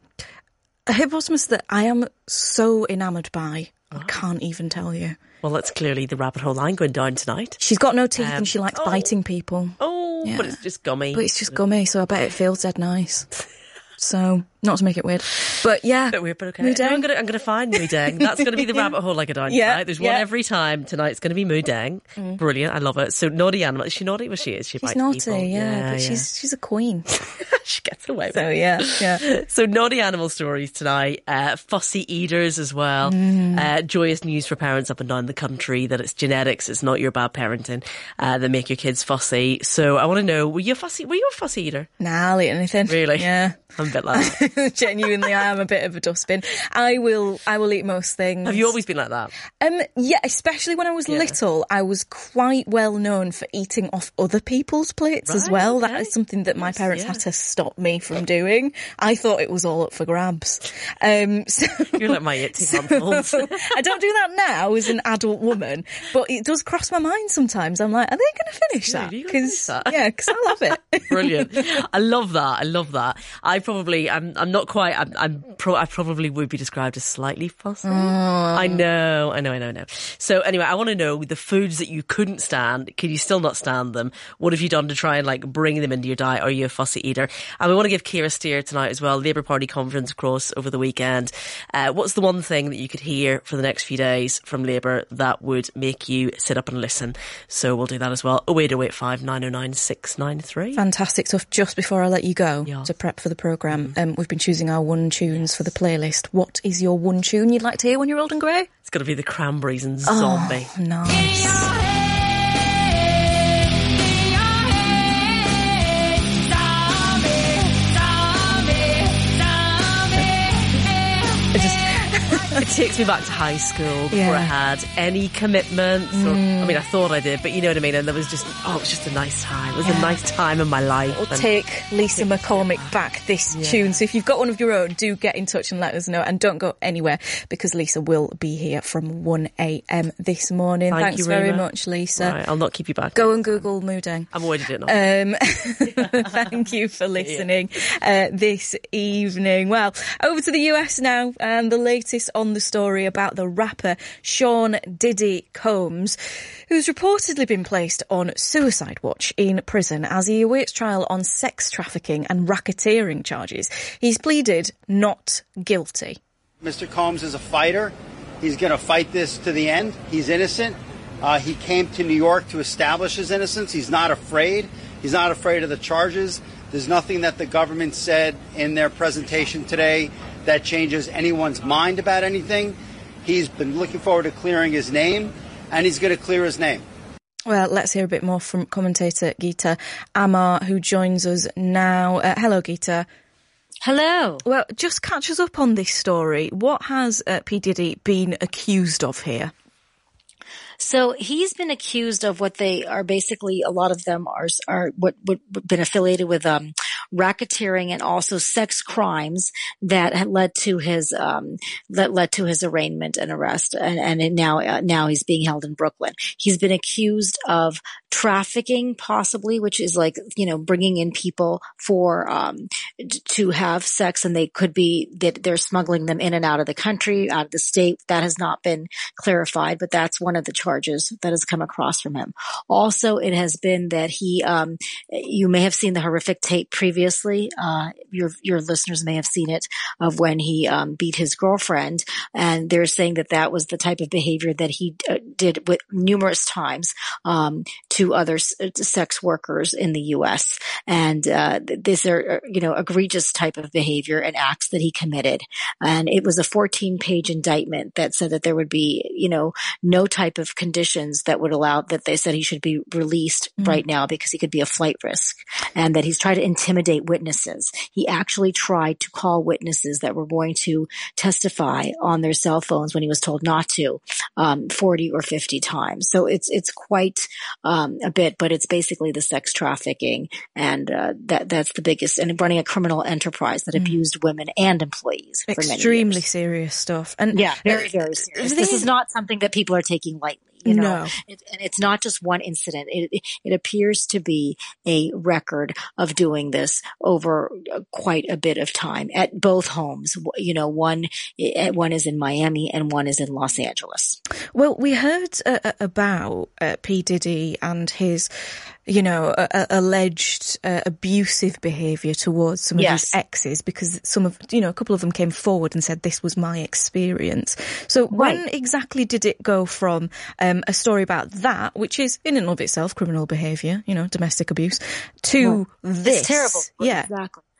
a hippopotamus that I am so enamoured by. I can't even tell you. Well, that's clearly the rabbit hole I'm going down tonight. She's got no teeth Um, and she likes oh. biting people. Oh, Yeah. but it's just gummy. But it's just gummy, so I bet it feels dead nice. So, not to make it weird. But yeah. Bit weird, but okay. Moo No, Deng. I'm gonna I'm gonna find Moo Deng. That's gonna be the rabbit hole I go down Yeah, tonight. There's one yeah. every time. Tonight's gonna be Moo Deng. Brilliant. I love it. So naughty animal. Is she naughty? Well, she is. She She's bites naughty, people. yeah, but she's she's a queen. she gets away with So it. yeah, yeah. So naughty animal stories tonight. Uh, fussy eaters as well. Mm. Uh, joyous news for parents up and down the country that it's genetics. It's not your bad parenting uh, that make your kids fussy. So I want to know: Were you a fussy? Were you a fussy eater? Nah, I'll eat anything. Really? Yeah. I'm a bit like that. Genuinely, I am a bit of a dustbin. I will I will eat most things. Have you always been like that? Um, yeah, especially when I was Yeah. little, I was quite well known for eating off other people's plates as Right, well. okay. That is something that my parents yeah. had to stop me from doing. I thought it was all up for grabs. Um, so You're like my eighteen-month-olds. I don't do that now as an adult woman, but it does cross my mind sometimes. I'm like, are they going to finish that? Are you gonna Because finish that? yeah, because I love it. Brilliant. I love that. I love that. I probably, I'm, I'm not quite, I'm, I'm pro, I probably would be described as slightly fussy. I know, I know, I know, I know. So anyway, I want to know the foods that you couldn't stand. Can you still not stand them? What have you done to try and like bring them into your diet? Are you a fussy eater? And we want to give Ciara Steer tonight as well. Labour Party conference, of course, over the weekend. Uh, what's the one thing that you could hear for the next few days from Labour that would make you sit up and listen? So we'll do that as well. oh eight oh eight five nine oh nine six nine three. Fantastic stuff. Just before I let you go Yeah. to prep for the programme, um, we've been choosing our one tunes for the playlist. What is your one tune you'd like to hear when you're old and grey? It's got to be the Cranberries and Zombie. Oh, nice. It just It takes me back to high school before Yeah. I had any commitments. Or, Mm. I mean, I thought I did, but you know what I mean? And there was just, oh, it was just a nice time. It was Yeah. a nice time in my life. It'll And take Lisa McCormick back, this Yeah. tune. So if you've got one of your own, do get in touch and let us know. And don't go anywhere because Lisa will be here from one a.m. this morning. Thank Thanks you, very Rima. much, Lisa. Right, I'll not keep you back. Go and Google Moodeng. I'm already doing it. Um, thank you for listening uh, this evening. Well, over to the U S now, and the latest on the story about the rapper Sean Diddy Combs, who's reportedly been placed on suicide watch in prison as he awaits trial on sex trafficking and racketeering charges. He's pleaded not guilty. Mister Combs is a fighter. He's going to fight this to the end. He's innocent. Uh, he came to New York to establish his innocence. He's not afraid. He's not afraid of the charges. There's nothing that the government said in their presentation today that changes anyone's mind about anything. He's been looking forward to clearing his name, and he's going to clear his name. Well, let's hear a bit more from commentator Geeta Amar, who joins us now. Uh, hello, Geeta. Hello. Well, just catch us up on this story. What has uh, P. Diddy been accused of here? So he's been accused of what they are basically, a lot of them are, are what, what been affiliated with, um, racketeering and also sex crimes that had led to his, um, that led to his arraignment and arrest. And, and now, uh, now he's being held in Brooklyn. He's been accused of trafficking, possibly, which is like, you know, bringing in people for, um, to have sex, and they could be, that they're smuggling them in and out of the country, out of the state. That has not been clarified, but that's one of the charges that has come across from him. Also, it has been that he, um, you may have seen the horrific tape previously. Uh, your, your listeners may have seen it, of when he, um, beat his girlfriend. And they're saying that that was the type of behavior that he uh, did with numerous times, um, to other s- sex workers in the U S. And, uh, these are, you know, egregious type of behavior and acts that he committed. And it was a fourteen page indictment that said that there would be, you know, no type of conditions that would allow, that they said he should be released Mm. right now because he could be a flight risk, and that he's tried to intimidate witnesses. He actually tried to call witnesses that were going to testify on their cell phones when he was told not to, um, forty or fifty times. So it's, it's quite, um, a bit, but it's basically the sex trafficking, and, uh, that, that's the biggest, and running a criminal enterprise that Mm. abused women and employees for many years. Extremely serious stuff. And Yeah, very, very serious. This is not something that people are taking lightly. You know, No. it, and it's not just one incident. It, it, it appears to be a record of doing this over quite a bit of time at both homes. You know, one, one is in Miami and one is in Los Angeles. Well, we heard uh, about uh, P. Diddy and his, you know, uh, uh, alleged uh, abusive behaviour towards some of Yes. his exes, because some of, you know, a couple of them came forward and said this was my experience. So when Right. exactly did it go from um, a story about that, which is in and of itself criminal behaviour, you know, domestic abuse, to Well, this? It's terrible. Yeah. Exactly.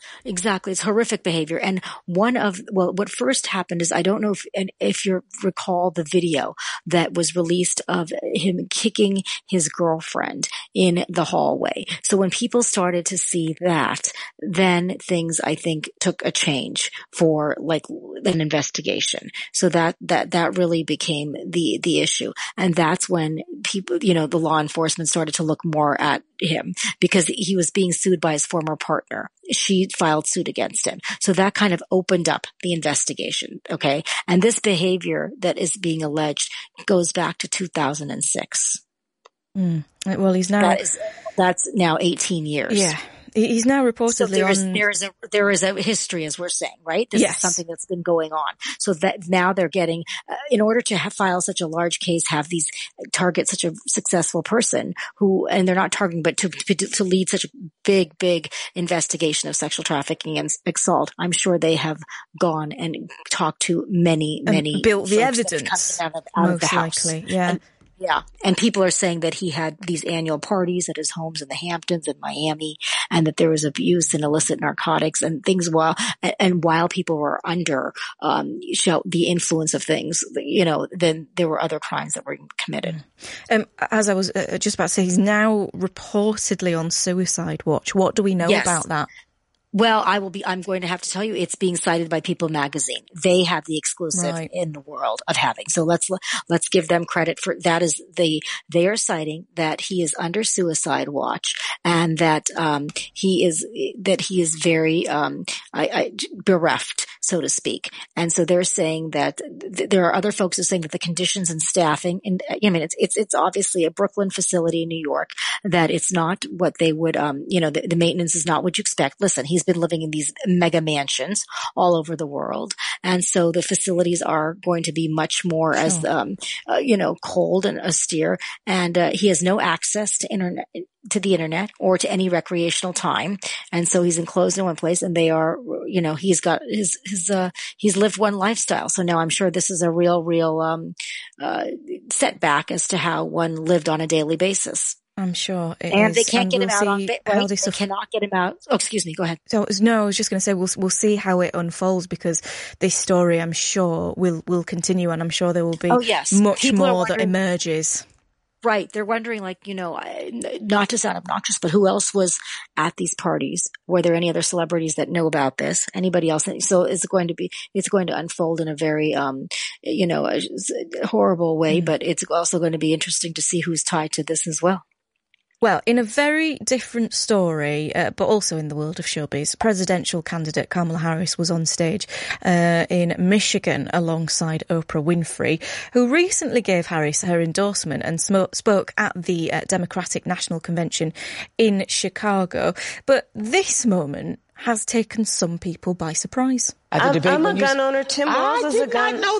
Exactly. It's horrific behavior. And one of, well, what first happened is, I don't know if, and if you recall the video that was released of him kicking his girlfriend in the hallway. So when people started to see that, then things, I think, took a change for like an investigation. So that, that, that really became the, the issue. And that's when people, you know, the law enforcement started to look more at him because he was being sued by his former partner. She filed suit against him. So that kind of opened up the investigation. Okay. And this behavior that is being alleged goes back to two thousand six. Mm. Well, he's now, that is, that's now eighteen years. Yeah. He's now reportedly so there is, on. There is a there is a history, as we're saying, right? This yes. is something that's been going on. So that now they're getting, uh, in order to have, file such a large case, have these target such a successful person who, and they're not targeting, but to to lead such a big, big investigation of sexual trafficking and assault. I'm sure they have gone and talked to many, many and built the evidence out of, out most of the house. likely. Yeah. And, Yeah. And people are saying that he had these annual parties at his homes in the Hamptons and Miami, and that there was abuse and illicit narcotics and things while, and while people were under, um, show the influence of things, you know, then there were other crimes that were committed. Um, as I was uh, just about to say, he's now reportedly on suicide watch. What do we know Yes. about that? Well, I will be, I'm going to have to tell you, it's being cited by People magazine. They have the exclusive Right. in the world of having. So let's, let's give them credit for that. Is the, they are citing that he is under suicide watch and that, um, he is, that he is very, um, I, I, bereft, so to speak. And so they're saying that th- there are other folks who are saying that the conditions and staffing, and I mean, it's, it's, it's obviously a Brooklyn facility in New York, that it's not what they would, um, you know, the, the maintenance is not what you expect. Listen, he's been living in these mega mansions all over the world. And so the facilities are going to be much more sure. as, um, uh, you know, cold and austere. And, uh, he has no access to internet, to the internet or to any recreational time. And so he's enclosed in one place and they are, you know, he's got his, his, uh, he's lived one lifestyle. So now I'm sure this is a real, real, um, uh, setback as to how one lived on a daily basis. I'm sure it and is. they can't and get we'll him out on see bit, how right? this They cannot get him out. Oh, excuse me. Go ahead. So no, I was just going to say we'll we'll see how it unfolds because this story, I'm sure, will will continue, and I'm sure there will be oh, yes. much People more that emerges. Right. They're wondering, like, you know, not to sound obnoxious, but who else was at these parties? Were there any other celebrities that know about this? Anybody else? So it's going to be, it's going to unfold in a very, um, you know, a horrible way, mm. but it's also going to be interesting to see who's tied to this as well. Well, in a very different story, uh, but also in the world of showbiz, presidential candidate Kamala Harris was on stage uh, in Michigan alongside Oprah Winfrey, who recently gave Harris her endorsement and sm- spoke at the uh, Democratic National Convention in Chicago. But this moment has taken some people by surprise. I'm, I'm a gun owner. Tim Walz is a gun. I did not know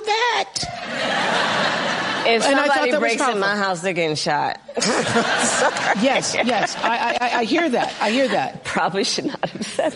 that. If and somebody I breaks in my house, they're getting shot. yes, yes. I, I, I hear that. I hear that. Probably should not have said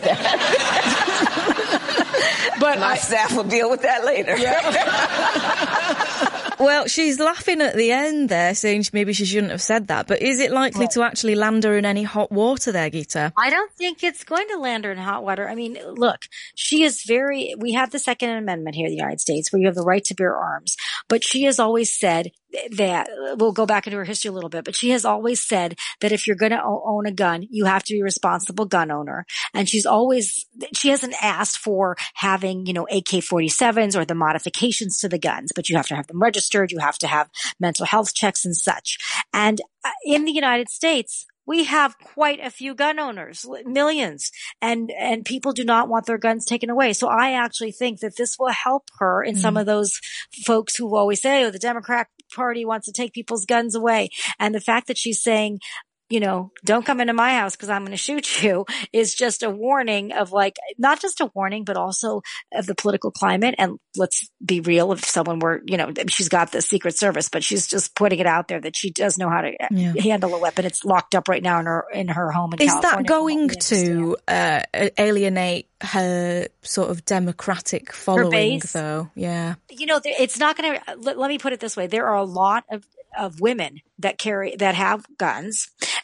that. But my I, staff will deal with that later. Yeah. Well, she's laughing at the end there, saying maybe she shouldn't have said that. But is it likely right. to actually land her in any hot water there, Geeta? I don't think it's going to land her in hot water. I mean, look, she is very, we have the Second Amendment here in the United States where you have the right to bear arms. But she has always said that, we'll go back into her history a little bit, but she has always said that if you're going to own a gun, you have to be a responsible gun owner. And she's always, she hasn't asked for having, you know, A K forty-sevens or the modifications to the guns, but you have to have them registered. You have to have mental health checks and such. And in the United States, we have quite a few gun owners, millions, and, and people do not want their guns taken away. So I actually think that this will help her in mm. some of those folks who always say, oh, the Democrat Party wants to take people's guns away. And the fact that she's saying, you know, don't come into my house because I'm going to shoot you is just a warning of like, not just a warning, but also of the political climate. And let's be real. If someone were, you know, she's got the Secret Service, but she's just putting it out there that she does know how to yeah. handle a weapon. It's locked up right now in her, in her home in is California. Is that going to uh, alienate her sort of Democratic following though? Yeah. You know, it's not going to, let, let me put it this way. There are a lot of of women that carry, that have guns.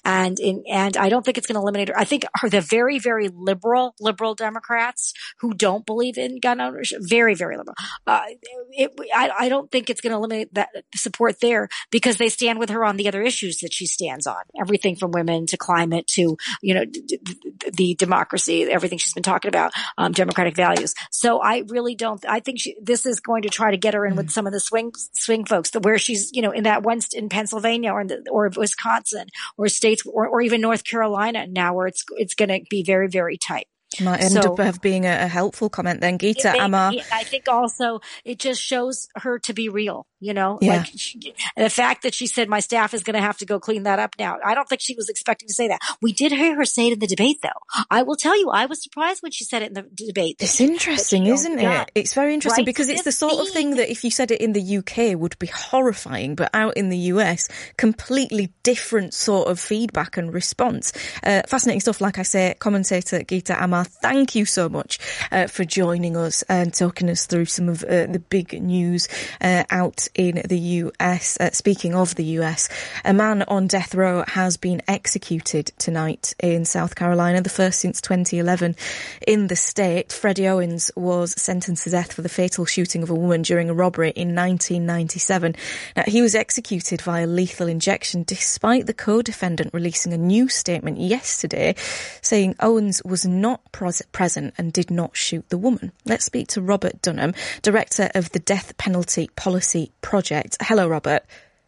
And in, and I don't think it's going to eliminate her. I think her, the very, very liberal, liberal Democrats who don't believe in gun ownership, very, very liberal. Uh, it, I, I don't think it's going to eliminate that support there because they stand with her on the other issues that she stands on. Everything from women to climate to, you know, d- d- the democracy, everything she's been talking about, um, democratic values. So I really don't, I think she, this is going to try to get her in with some of the swing, swing folks where she's, you know, in that one in Pennsylvania or in the, or Wisconsin or states or, or even North Carolina now where it's, it's going to be very, very tight. Might end so, up of being a, a helpful comment then. Geeta may, Ammar. I think also it just shows her to be real, you know, yeah. like she, and the fact that she said my staff is going to have to go clean that up now. I don't think she was expecting to say that. We did hear her say it in the debate though. I will tell you, I was surprised when she said it in the debate. It's interesting, isn't it? It's very interesting right? because it's the sort of thing that if you said it in the U K would be horrifying, but out in the U S, completely different sort of feedback and response. Uh, fascinating stuff, like I say, commentator Geeta Ammar, thank you so much uh, for joining us and talking us through some of uh, the big news uh, out in the U S. Uh, speaking of the U S, a man on death row has been executed tonight in South Carolina, the first since twenty eleven in the state. Freddie Owens was sentenced to death for the fatal shooting of a woman during a robbery in nineteen ninety-seven. Now, he was executed via lethal injection despite the co-defendant releasing a new statement yesterday saying Owens was not pres- present and did not shoot the woman. Let's speak to Robert Dunham, director of the Death Penalty Policy Project. Hello, Robert.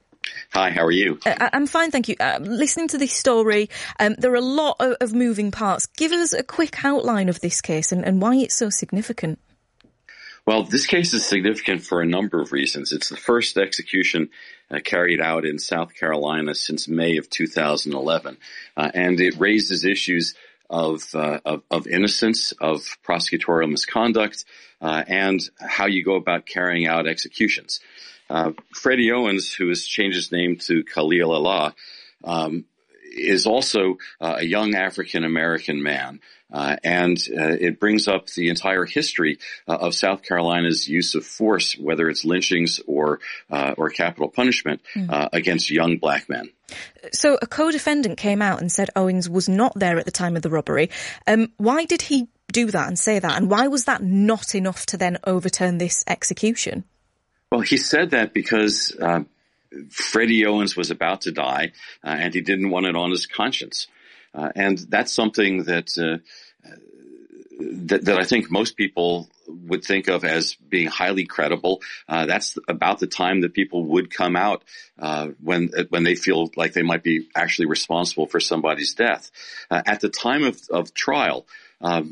Hi, how are you? Uh, I'm fine, thank you. Uh, listening to this story, um, there are a lot of, of moving parts. Give us a quick outline of this case and, and why it's so significant. Well, this case is significant for a number of reasons. It's the first execution uh, carried out in South Carolina since May of two thousand eleven, uh, and it raises issues of, uh, of, of innocence, of prosecutorial misconduct, uh, and how you go about carrying out executions. Uh, Freddie Owens, who has changed his name to Khalil Allah, um, is also uh, a young African-American man. Uh, and uh, it brings up the entire history uh, of South Carolina's use of force, whether it's lynchings or uh, or capital punishment mm. uh, against young black men. So a co-defendant came out and said Owens was not there at the time of the robbery. Um, why did he do that and say that? And why was that not enough to then overturn this execution? Well, he said that because uh, Freddie Owens was about to die uh, and he didn't want it on his conscience. Uh, and that's something that, uh, that that I think most people would think of as being highly credible. Uh, that's about the time that people would come out uh, when when they feel like they might be actually responsible for somebody's death. Uh, at the time of, of trial, um,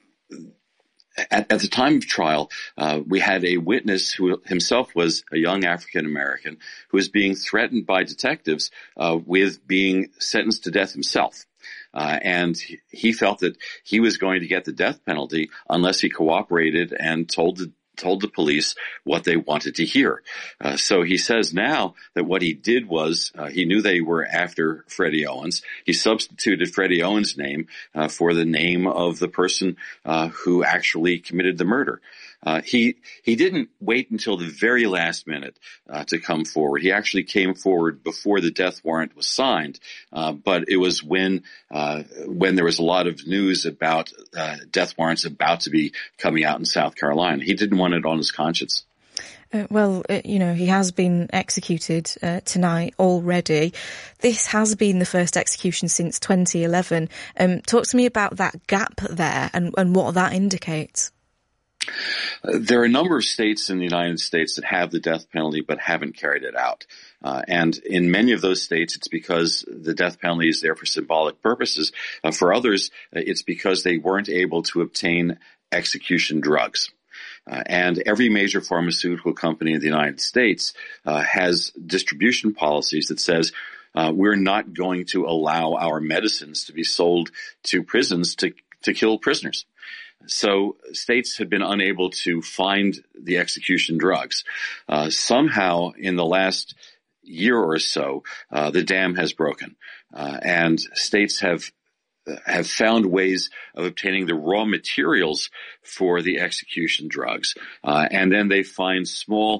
At, at the time of trial, uh, we had a witness who himself was a young African-American who was being threatened by detectives uh, with being sentenced to death himself. Uh, and he felt that he was going to get the death penalty unless he cooperated and told the told the police what they wanted to hear. Uh, so he says now that what he did was uh, he knew they were after Freddie Owens. He substituted Freddie Owens' name uh, for the name of the person uh, who actually committed the murder. Uh, he he didn't wait until the very last minute uh, to come forward. He actually came forward before the death warrant was signed, uh, but it was when uh, when there was a lot of news about uh, death warrants about to be coming out in South Carolina. He didn't want it on his conscience. Uh, well, uh, you know, he has been executed uh, tonight already. This has been the first execution since twenty eleven. Um, talk to me about that gap there and, and what that indicates. Uh, there are a number of states in the United States that have the death penalty but haven't carried it out. Uh, and in many of those states, it's because the death penalty is there for symbolic purposes. Uh, for others, uh, it's because they weren't able to obtain execution drugs. Uh, and every major pharmaceutical company in the United States uh, has distribution policies that says uh, we're not going to allow our medicines to be sold to prisons to, to kill prisoners. So states have been unable to find the execution drugs. Uh, somehow in the last year or so, uh, the dam has broken, uh, and states have have found ways of obtaining the raw materials for the execution drugs. Uh, and then they find small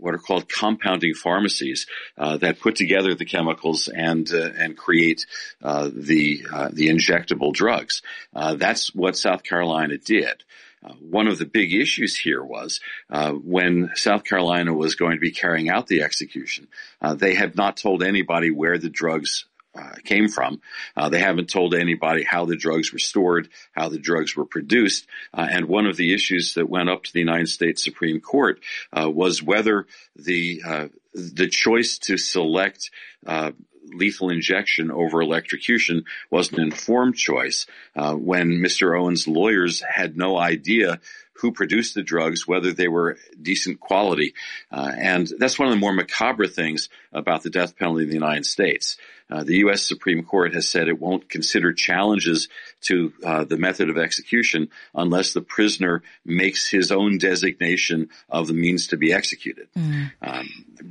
what are called compounding pharmacies uh, that put together the chemicals and uh, and create uh, the uh, the injectable drugs. Uh, that's what South Carolina did. Uh, one of the big issues here was uh, when South Carolina was going to be carrying out the execution, uh, they had not told anybody where the drugs uh, came from. Uh, they haven't told anybody how the drugs were stored, how the drugs were produced. Uh, and one of the issues that went up to the United States Supreme Court uh, was whether the uh, the choice to select uh, lethal injection over electrocution was an informed choice uh, when Mister Owens' lawyers had no idea who produced the drugs, whether they were decent quality. Uh, and that's one of the more macabre things about the death penalty in the United States. Uh, the U S Supreme Court has said it won't consider challenges to uh, the method of execution unless the prisoner makes his own designation of the means to be executed. Mm. Um,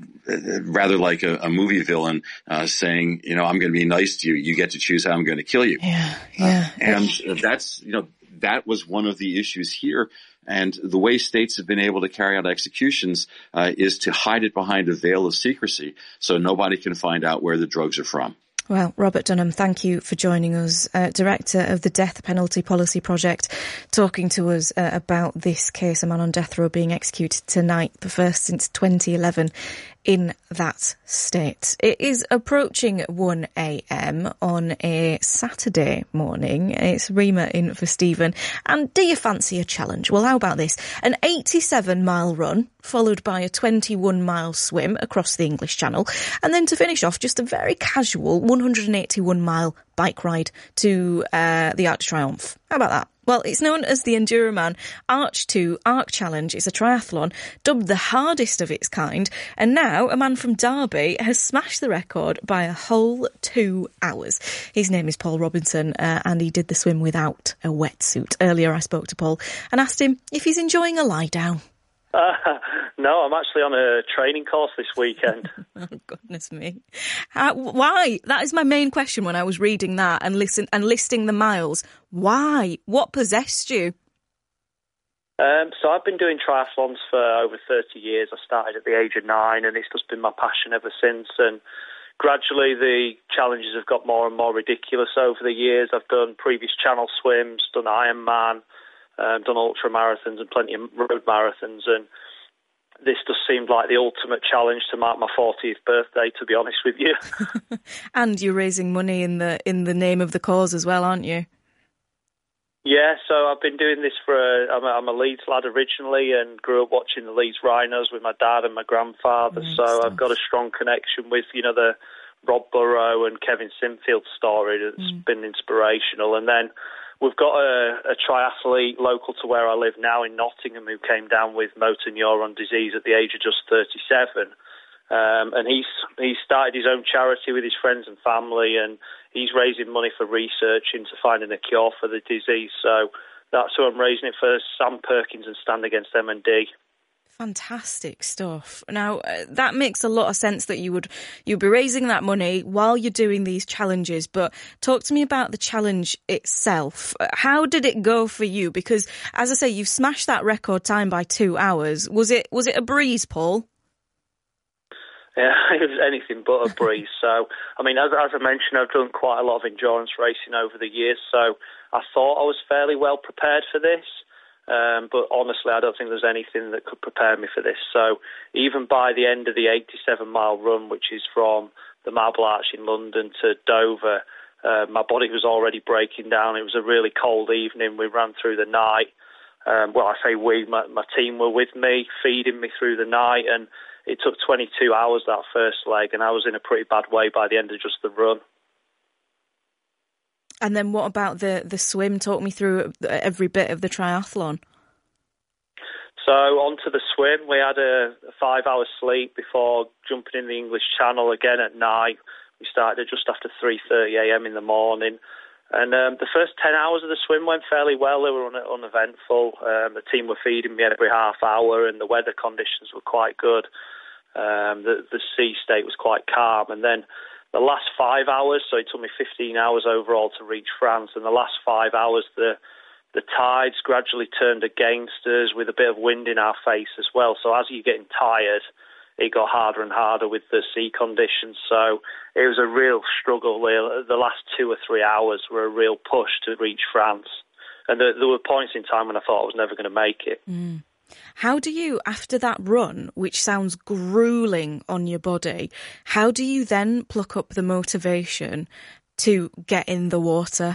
rather like a, a movie villain uh, saying, you know, I'm going to be nice to you. You get to choose how I'm going to kill you. Yeah, yeah. Uh, and that's, you know, that was one of the issues here. And the way states have been able to carry out executions uh, is to hide it behind a veil of secrecy so nobody can find out where the drugs are from. Well, Robert Dunham, thank you for joining us, uh, Director of the Death Penalty Policy Project, talking to us uh, about this case, a man on death row being executed tonight, the first since twenty eleven in that state. It is approaching one a.m. on a Saturday morning. It's Rima in for Stephen. And do you fancy a challenge? Well, how about this? An eighty-seven mile run, followed by a twenty-one mile swim across the English Channel. And then to finish off, just a very casual one hundred eighty-one mile bike ride to uh, the Arc de Triomphe. How about that? Well, it's known as the Enduroman Arch two Arc Challenge. It's a triathlon dubbed the hardest of its kind. And now a man from Derby has smashed the record by a whole two hours. His name is Paul Robinson, uh, and he did the swim without a wetsuit. Earlier I spoke to Paul and asked him if he's enjoying a lie down. Uh, no, I'm actually on a training course this weekend. Oh, goodness me. Uh, why? That is my main question when I was reading that and listen and listing the miles. Why? What possessed you? Um, so I've been doing triathlons for over thirty years. I started at the age of nine and it's just been my passion ever since. And gradually the challenges have got more and more ridiculous over the years. I've done previous channel swims, done Ironman, Um, done ultra marathons and plenty of road marathons, and this just seemed like the ultimate challenge to mark my fortieth birthday, to be honest with you. And you're raising money in the in the name of the cause as well, aren't you? Yeah, so I've been doing this for a, I'm, a, I'm a Leeds lad originally and grew up watching the Leeds Rhinos with my dad and my grandfather, mm, so stuff. I've got a strong connection with, you know, the Rob Burrow and Kevin Sinfield story that's mm. been inspirational. And then we've got a, a triathlete local to where I live now in Nottingham who came down with motor neuron disease at the age of just thirty-seven. Um, and he's he started his own charity with his friends and family, and he's raising money for research into finding a cure for the disease. So that's who I'm raising it for, Sam Perkins and Stand Against M and D. Fantastic stuff. Now, uh, that makes a lot of sense that you would you'd be raising that money while you're doing these challenges. But talk to me about the challenge itself. How did it go for you? Because, as I say, you've smashed that record time by two hours. Was it was it a breeze, Paul? Yeah, it was anything but a breeze. So, I mean, as, as I mentioned, I've done quite a lot of endurance racing over the years. So I thought I was fairly well prepared for this. Um, but honestly, I don't think there's anything that could prepare me for this. So even by the end of the eighty-seven mile run, which is from the Marble Arch in London to Dover, uh, my body was already breaking down. It was a really cold evening. We ran through the night. Um, well, I say we, my, my team were with me, feeding me through the night. And it took twenty-two hours, that first leg, and I was in a pretty bad way by the end of just the run. And then what about the, the swim? Talk me through every bit of the triathlon. So onto the swim, we had a, a five-hour sleep before jumping in the English Channel again at night. We started just after three thirty a.m. in the morning. And um, the first ten hours of the swim went fairly well. They were un- uneventful. Um, the team were feeding me every half hour and the weather conditions were quite good. Um, the, the sea state was quite calm. And then the last five hours, so it took me fifteen hours overall to reach France, and the last five hours, the the tides gradually turned against us with a bit of wind in our face as well. So as you're getting tired, it got harder and harder with the sea conditions. So it was a real struggle. The last two or three hours were a real push to reach France. And there, there were points in time when I thought I was never going to make it. Mm. How do you, after that run, which sounds gruelling on your body, how do you then pluck up the motivation to get in the water?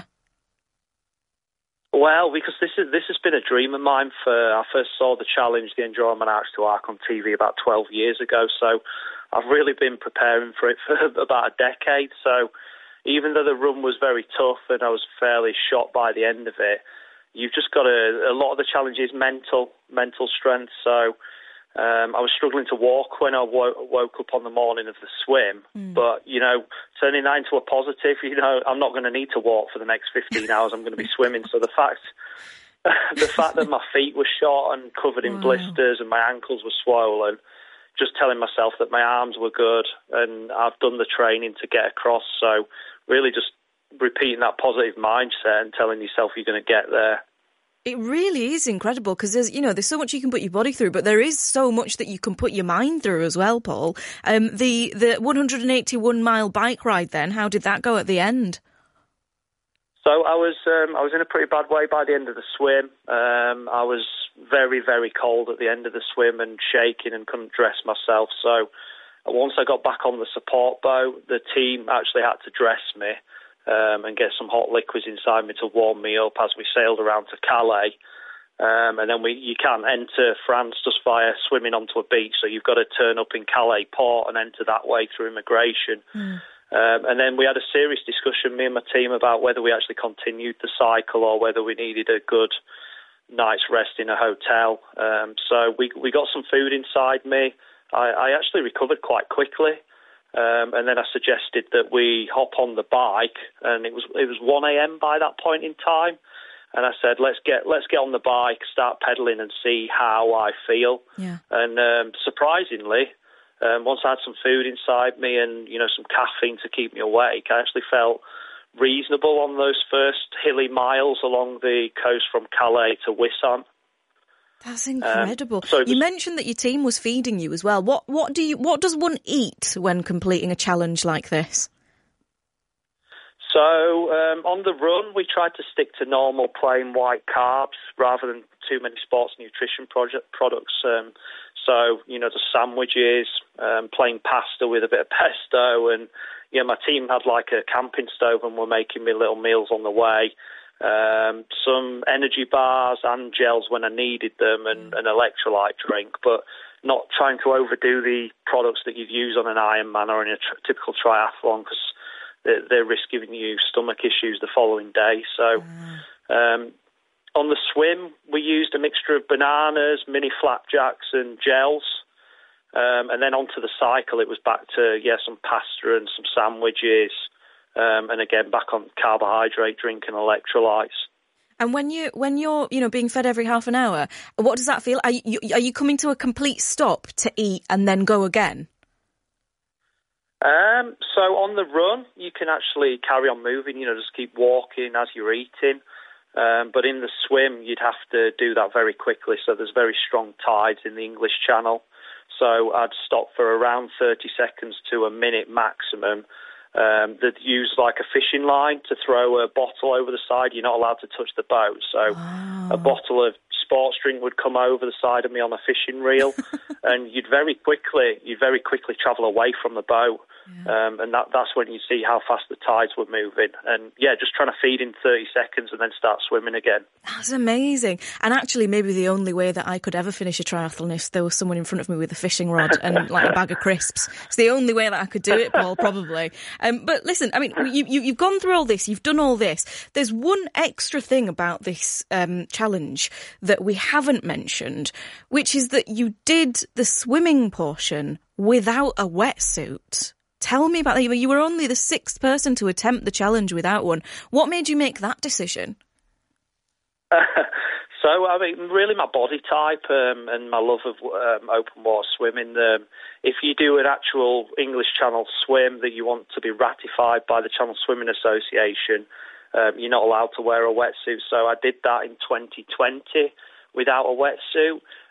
Well, because this is this has been a dream of mine. For I first saw the challenge, the Endurance Arch to Arc on T V about twelve years ago. So I've really been preparing for it for about a decade. So even though the run was very tough and I was fairly shot by the end of it, you've just got a, a lot of the challenge is mental, mental strength. So um, I was struggling to walk when I wo- woke up on the morning of the swim. Mm. But, you know, turning that into a positive, you know, I'm not going to need to walk for the next fifteen hours. I'm going to be swimming. So the fact the fact that my feet were shot and covered in wow. blisters and my ankles were swollen, just telling myself that my arms were good and I've done the training to get across. So really just repeating that positive mindset and telling yourself you're going to get there. It really is incredible because there's, you know, there's so much you can put your body through, but there is so much that you can put your mind through as well, Paul. Um, the the one hundred eighty-one mile bike ride then, how did that go at the end? So I was um, I was in a pretty bad way by the end of the swim. Um, I was very, very cold at the end of the swim and shaking and couldn't dress myself. So once I got back on the support boat, the team actually had to dress me. Um, and get some hot liquids inside me to warm me up as we sailed around to Calais. Um, and then we you can't enter France just via swimming onto a beach, so you've got to turn up in Calais port and enter that way through immigration. Mm. Um, and then we had a serious discussion, me and my team, about whether we actually continued the cycle or whether we needed a good night's rest in a hotel. Um, so we we got some food inside me. I, I actually recovered quite quickly. Um, and then I suggested that we hop on the bike, and it was it was one a.m. by that point in time. And I said, let's get let's get on the bike, start pedaling, and see how I feel. Yeah. And um, surprisingly, um, once I had some food inside me and you know some caffeine to keep me awake, I actually felt reasonable on those first hilly miles along the coast from Calais to Wissant. That's incredible. Um, so you mentioned that your team was feeding you as well. What what do you what does one eat when completing a challenge like this? So um, on the run, we tried to stick to normal plain white carbs rather than too many sports nutrition project products. Um, so you know the sandwiches, um, plain pasta with a bit of pesto, and yeah, my team had like a camping stove and were making me little meals on the way. Um, some energy bars and gels when I needed them, and an electrolyte drink, but not trying to overdo the products that you'd use on an Ironman or in a tr- typical triathlon, because they're, they're risk giving you stomach issues the following day. So um, on the swim, we used a mixture of bananas, mini flapjacks and gels. Um, and then onto the cycle, it was back to, yeah, some pasta and some sandwiches. Um, and again, back on carbohydrate drink and electrolytes. And when you when you're you know being fed every half an hour, what does that feel? Are you are you coming to a complete stop to eat and then go again? Um, so on the run, you can actually carry on moving. You know, just keep walking as you're eating. Um, but in the swim, you'd have to do that very quickly. So there's very strong tides in the English Channel. So I'd stop for around thirty seconds to a minute maximum. Um, they'd use like a fishing line to throw a bottle over the side. You're not allowed to touch the boat. So oh. a bottle of sports drink would come over the side of me on a fishing reel, and you'd very quickly, you'd very quickly travel away from the boat. Yeah. Um, and that, that's when you see how fast the tides were moving. And yeah, just trying to feed in thirty seconds and then start swimming again. That's amazing. And actually, maybe the only way that I could ever finish a triathlon is if there was someone in front of me with a fishing rod and like a bag of crisps. It's the only way that I could do it, Paul, probably. Um, but listen, I mean, you, you, you've gone through all this, you've done all this. There's one extra thing about this um, challenge that we haven't mentioned, which is that you did the swimming portion without a wetsuit. Tell me about that. You were only the sixth person to attempt the challenge without one. What made you make that decision? Uh, so, I mean, really my body type um, and my love of um, open water swimming. Um, if you do an actual English Channel swim that you want to be ratified by the Channel Swimming Association, um, you're not allowed to wear a wetsuit. So I did that in twenty twenty without a wetsuit.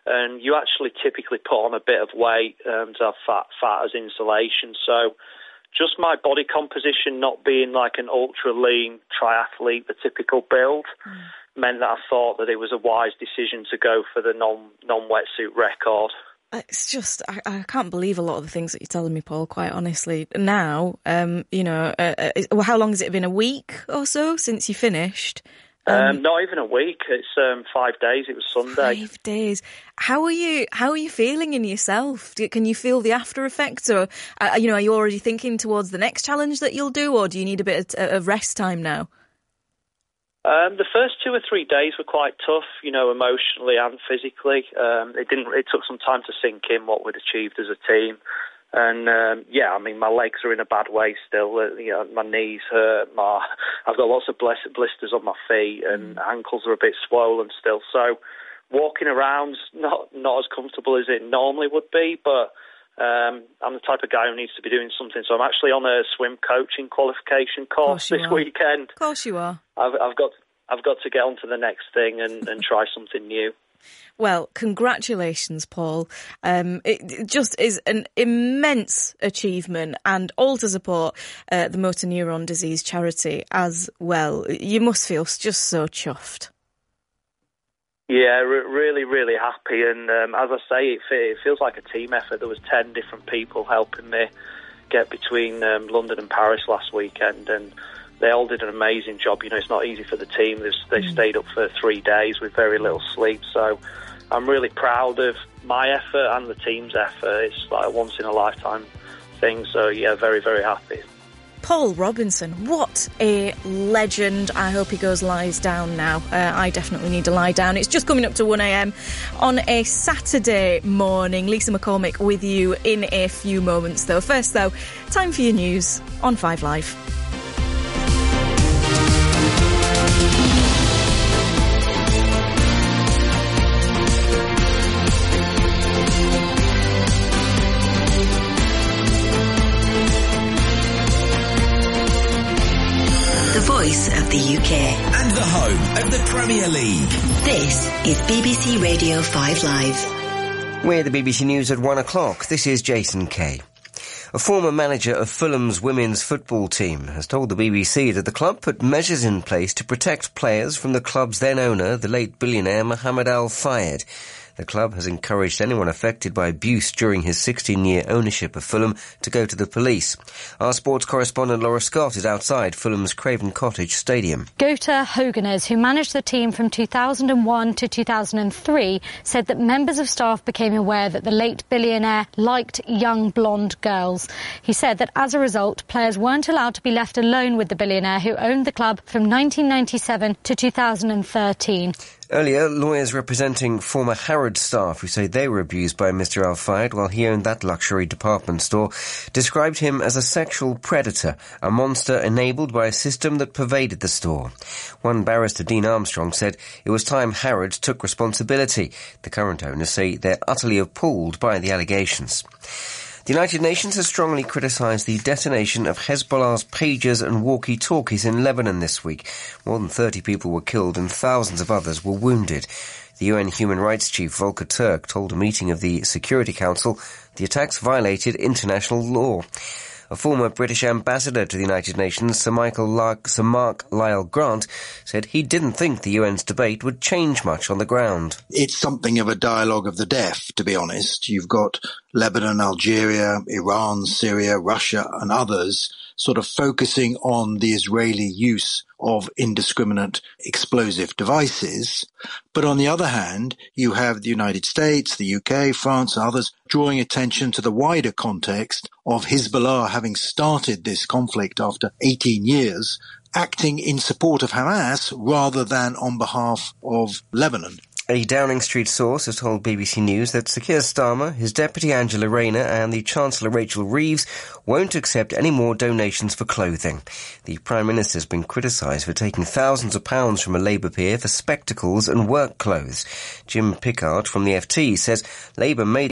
and you actually typically put on a bit of weight um, to have fat, fat as insulation. So just my body composition not being like an ultra-lean triathlete, the typical build, mm. meant that I thought that it was a wise decision to go for the non, non-wetsuit record. It's just, I, I can't believe a lot of the things that you're telling me, Paul, quite honestly. Now, um, you know, uh, uh, well, how long has it been? A week or so since you finished? Um, um, not even a week. It's um, five days. It was Sunday. Five days. How are you? How are you feeling in yourself? Do, can you feel the after effects, or uh, you know, are you already thinking towards the next challenge that you'll do, or do you need a bit of, of rest time now? Um, the first two or three days were quite tough, you know, emotionally and physically. Um, it didn't. It took some time to sink in what we'd achieved as a team. And, um, yeah, I mean, my legs are in a bad way still. Uh, you know, my knees hurt. My, I've got lots of blisters on my feet, and mm. ankles are a bit swollen still. So walking around's not, not as comfortable as it normally would be, but um, I'm the type of guy who needs to be doing something. So I'm actually on a swim coaching qualification course this are. weekend. Of course you are. I've, I've got I've got to get on to the next thing and, and try something new. Well, congratulations, Paul. Um, it, it just is an immense achievement, and all to support uh, the Motor Neuron Disease charity as well. You must feel just so chuffed. Yeah, re- really, really happy. And um, as I say, it, it feels like a team effort. There was ten different people helping me get between um, London and Paris last weekend, and they all did an amazing job. You know, it's not easy for the team. They, they mm. stayed up for three days with very little sleep. So I'm really proud of my effort and the team's effort. It's like a once-in-a-lifetime thing. So, yeah, very, very happy. Paul Robinson, what a legend. I hope he goes lies down now. Uh, I definitely need to lie down. It's just coming up to one a.m. on a Saturday morning. Lisa McCormick with you in a few moments, though. First, though, time for your news on Five Live. Voice of the U K. And the home of the Premier League. This is B B C Radio five Live. We're the B B C News at one o'clock. This is Jason Kay. A former manager of Fulham's women's football team has told the B B C that the club put measures in place to protect players from the club's then owner, the late billionaire Mohammed Al Fayed. The club has encouraged anyone affected by abuse during his sixteen-year ownership of Fulham to go to the police. Our sports correspondent Laura Scott is outside Fulham's Craven Cottage Stadium. Gota Hoganers, who managed the team from two thousand one to two thousand three, said that members of staff became aware that the late billionaire liked young blonde girls. He said that as a result, players weren't allowed to be left alone with the billionaire who owned the club from nineteen ninety-seven to two thousand thirteen. Earlier, lawyers representing former Harrods staff who say they were abused by Mister Al Fayed while he owned that luxury department store described him as a sexual predator, a monster enabled by a system that pervaded the store. One barrister, Dean Armstrong, said it was time Harrods took responsibility. The current owners say they're utterly appalled by the allegations. The United Nations has strongly criticised the detonation of Hezbollah's pagers and walkie-talkies in Lebanon this week. More than thirty people were killed and thousands of others were wounded. The U N Human Rights Chief Volker Turk told a meeting of the Security Council the attacks violated international law. A former British ambassador to the United Nations, Sir, Michael La- Sir Mark Lyle Grant, said he didn't think the U N's debate would change much on the ground. It's something of a dialogue of the deaf, to be honest. You've got Lebanon, Algeria, Iran, Syria, Russia and others sort of focusing on the Israeli use of indiscriminate explosive devices. But on the other hand, you have the United States, the U K, France, and others drawing attention to the wider context of Hezbollah having started this conflict after eighteen years, acting in support of Hamas rather than on behalf of Lebanon. A Downing Street source has told B B C News that Sir Keir Starmer, his deputy Angela Rayner and the Chancellor Rachel Reeves won't accept any more donations for clothing. The Prime Minister has been criticised for taking thousands of pounds from a Labour peer for spectacles and work clothes. Jim Pickard from the F T says Labour made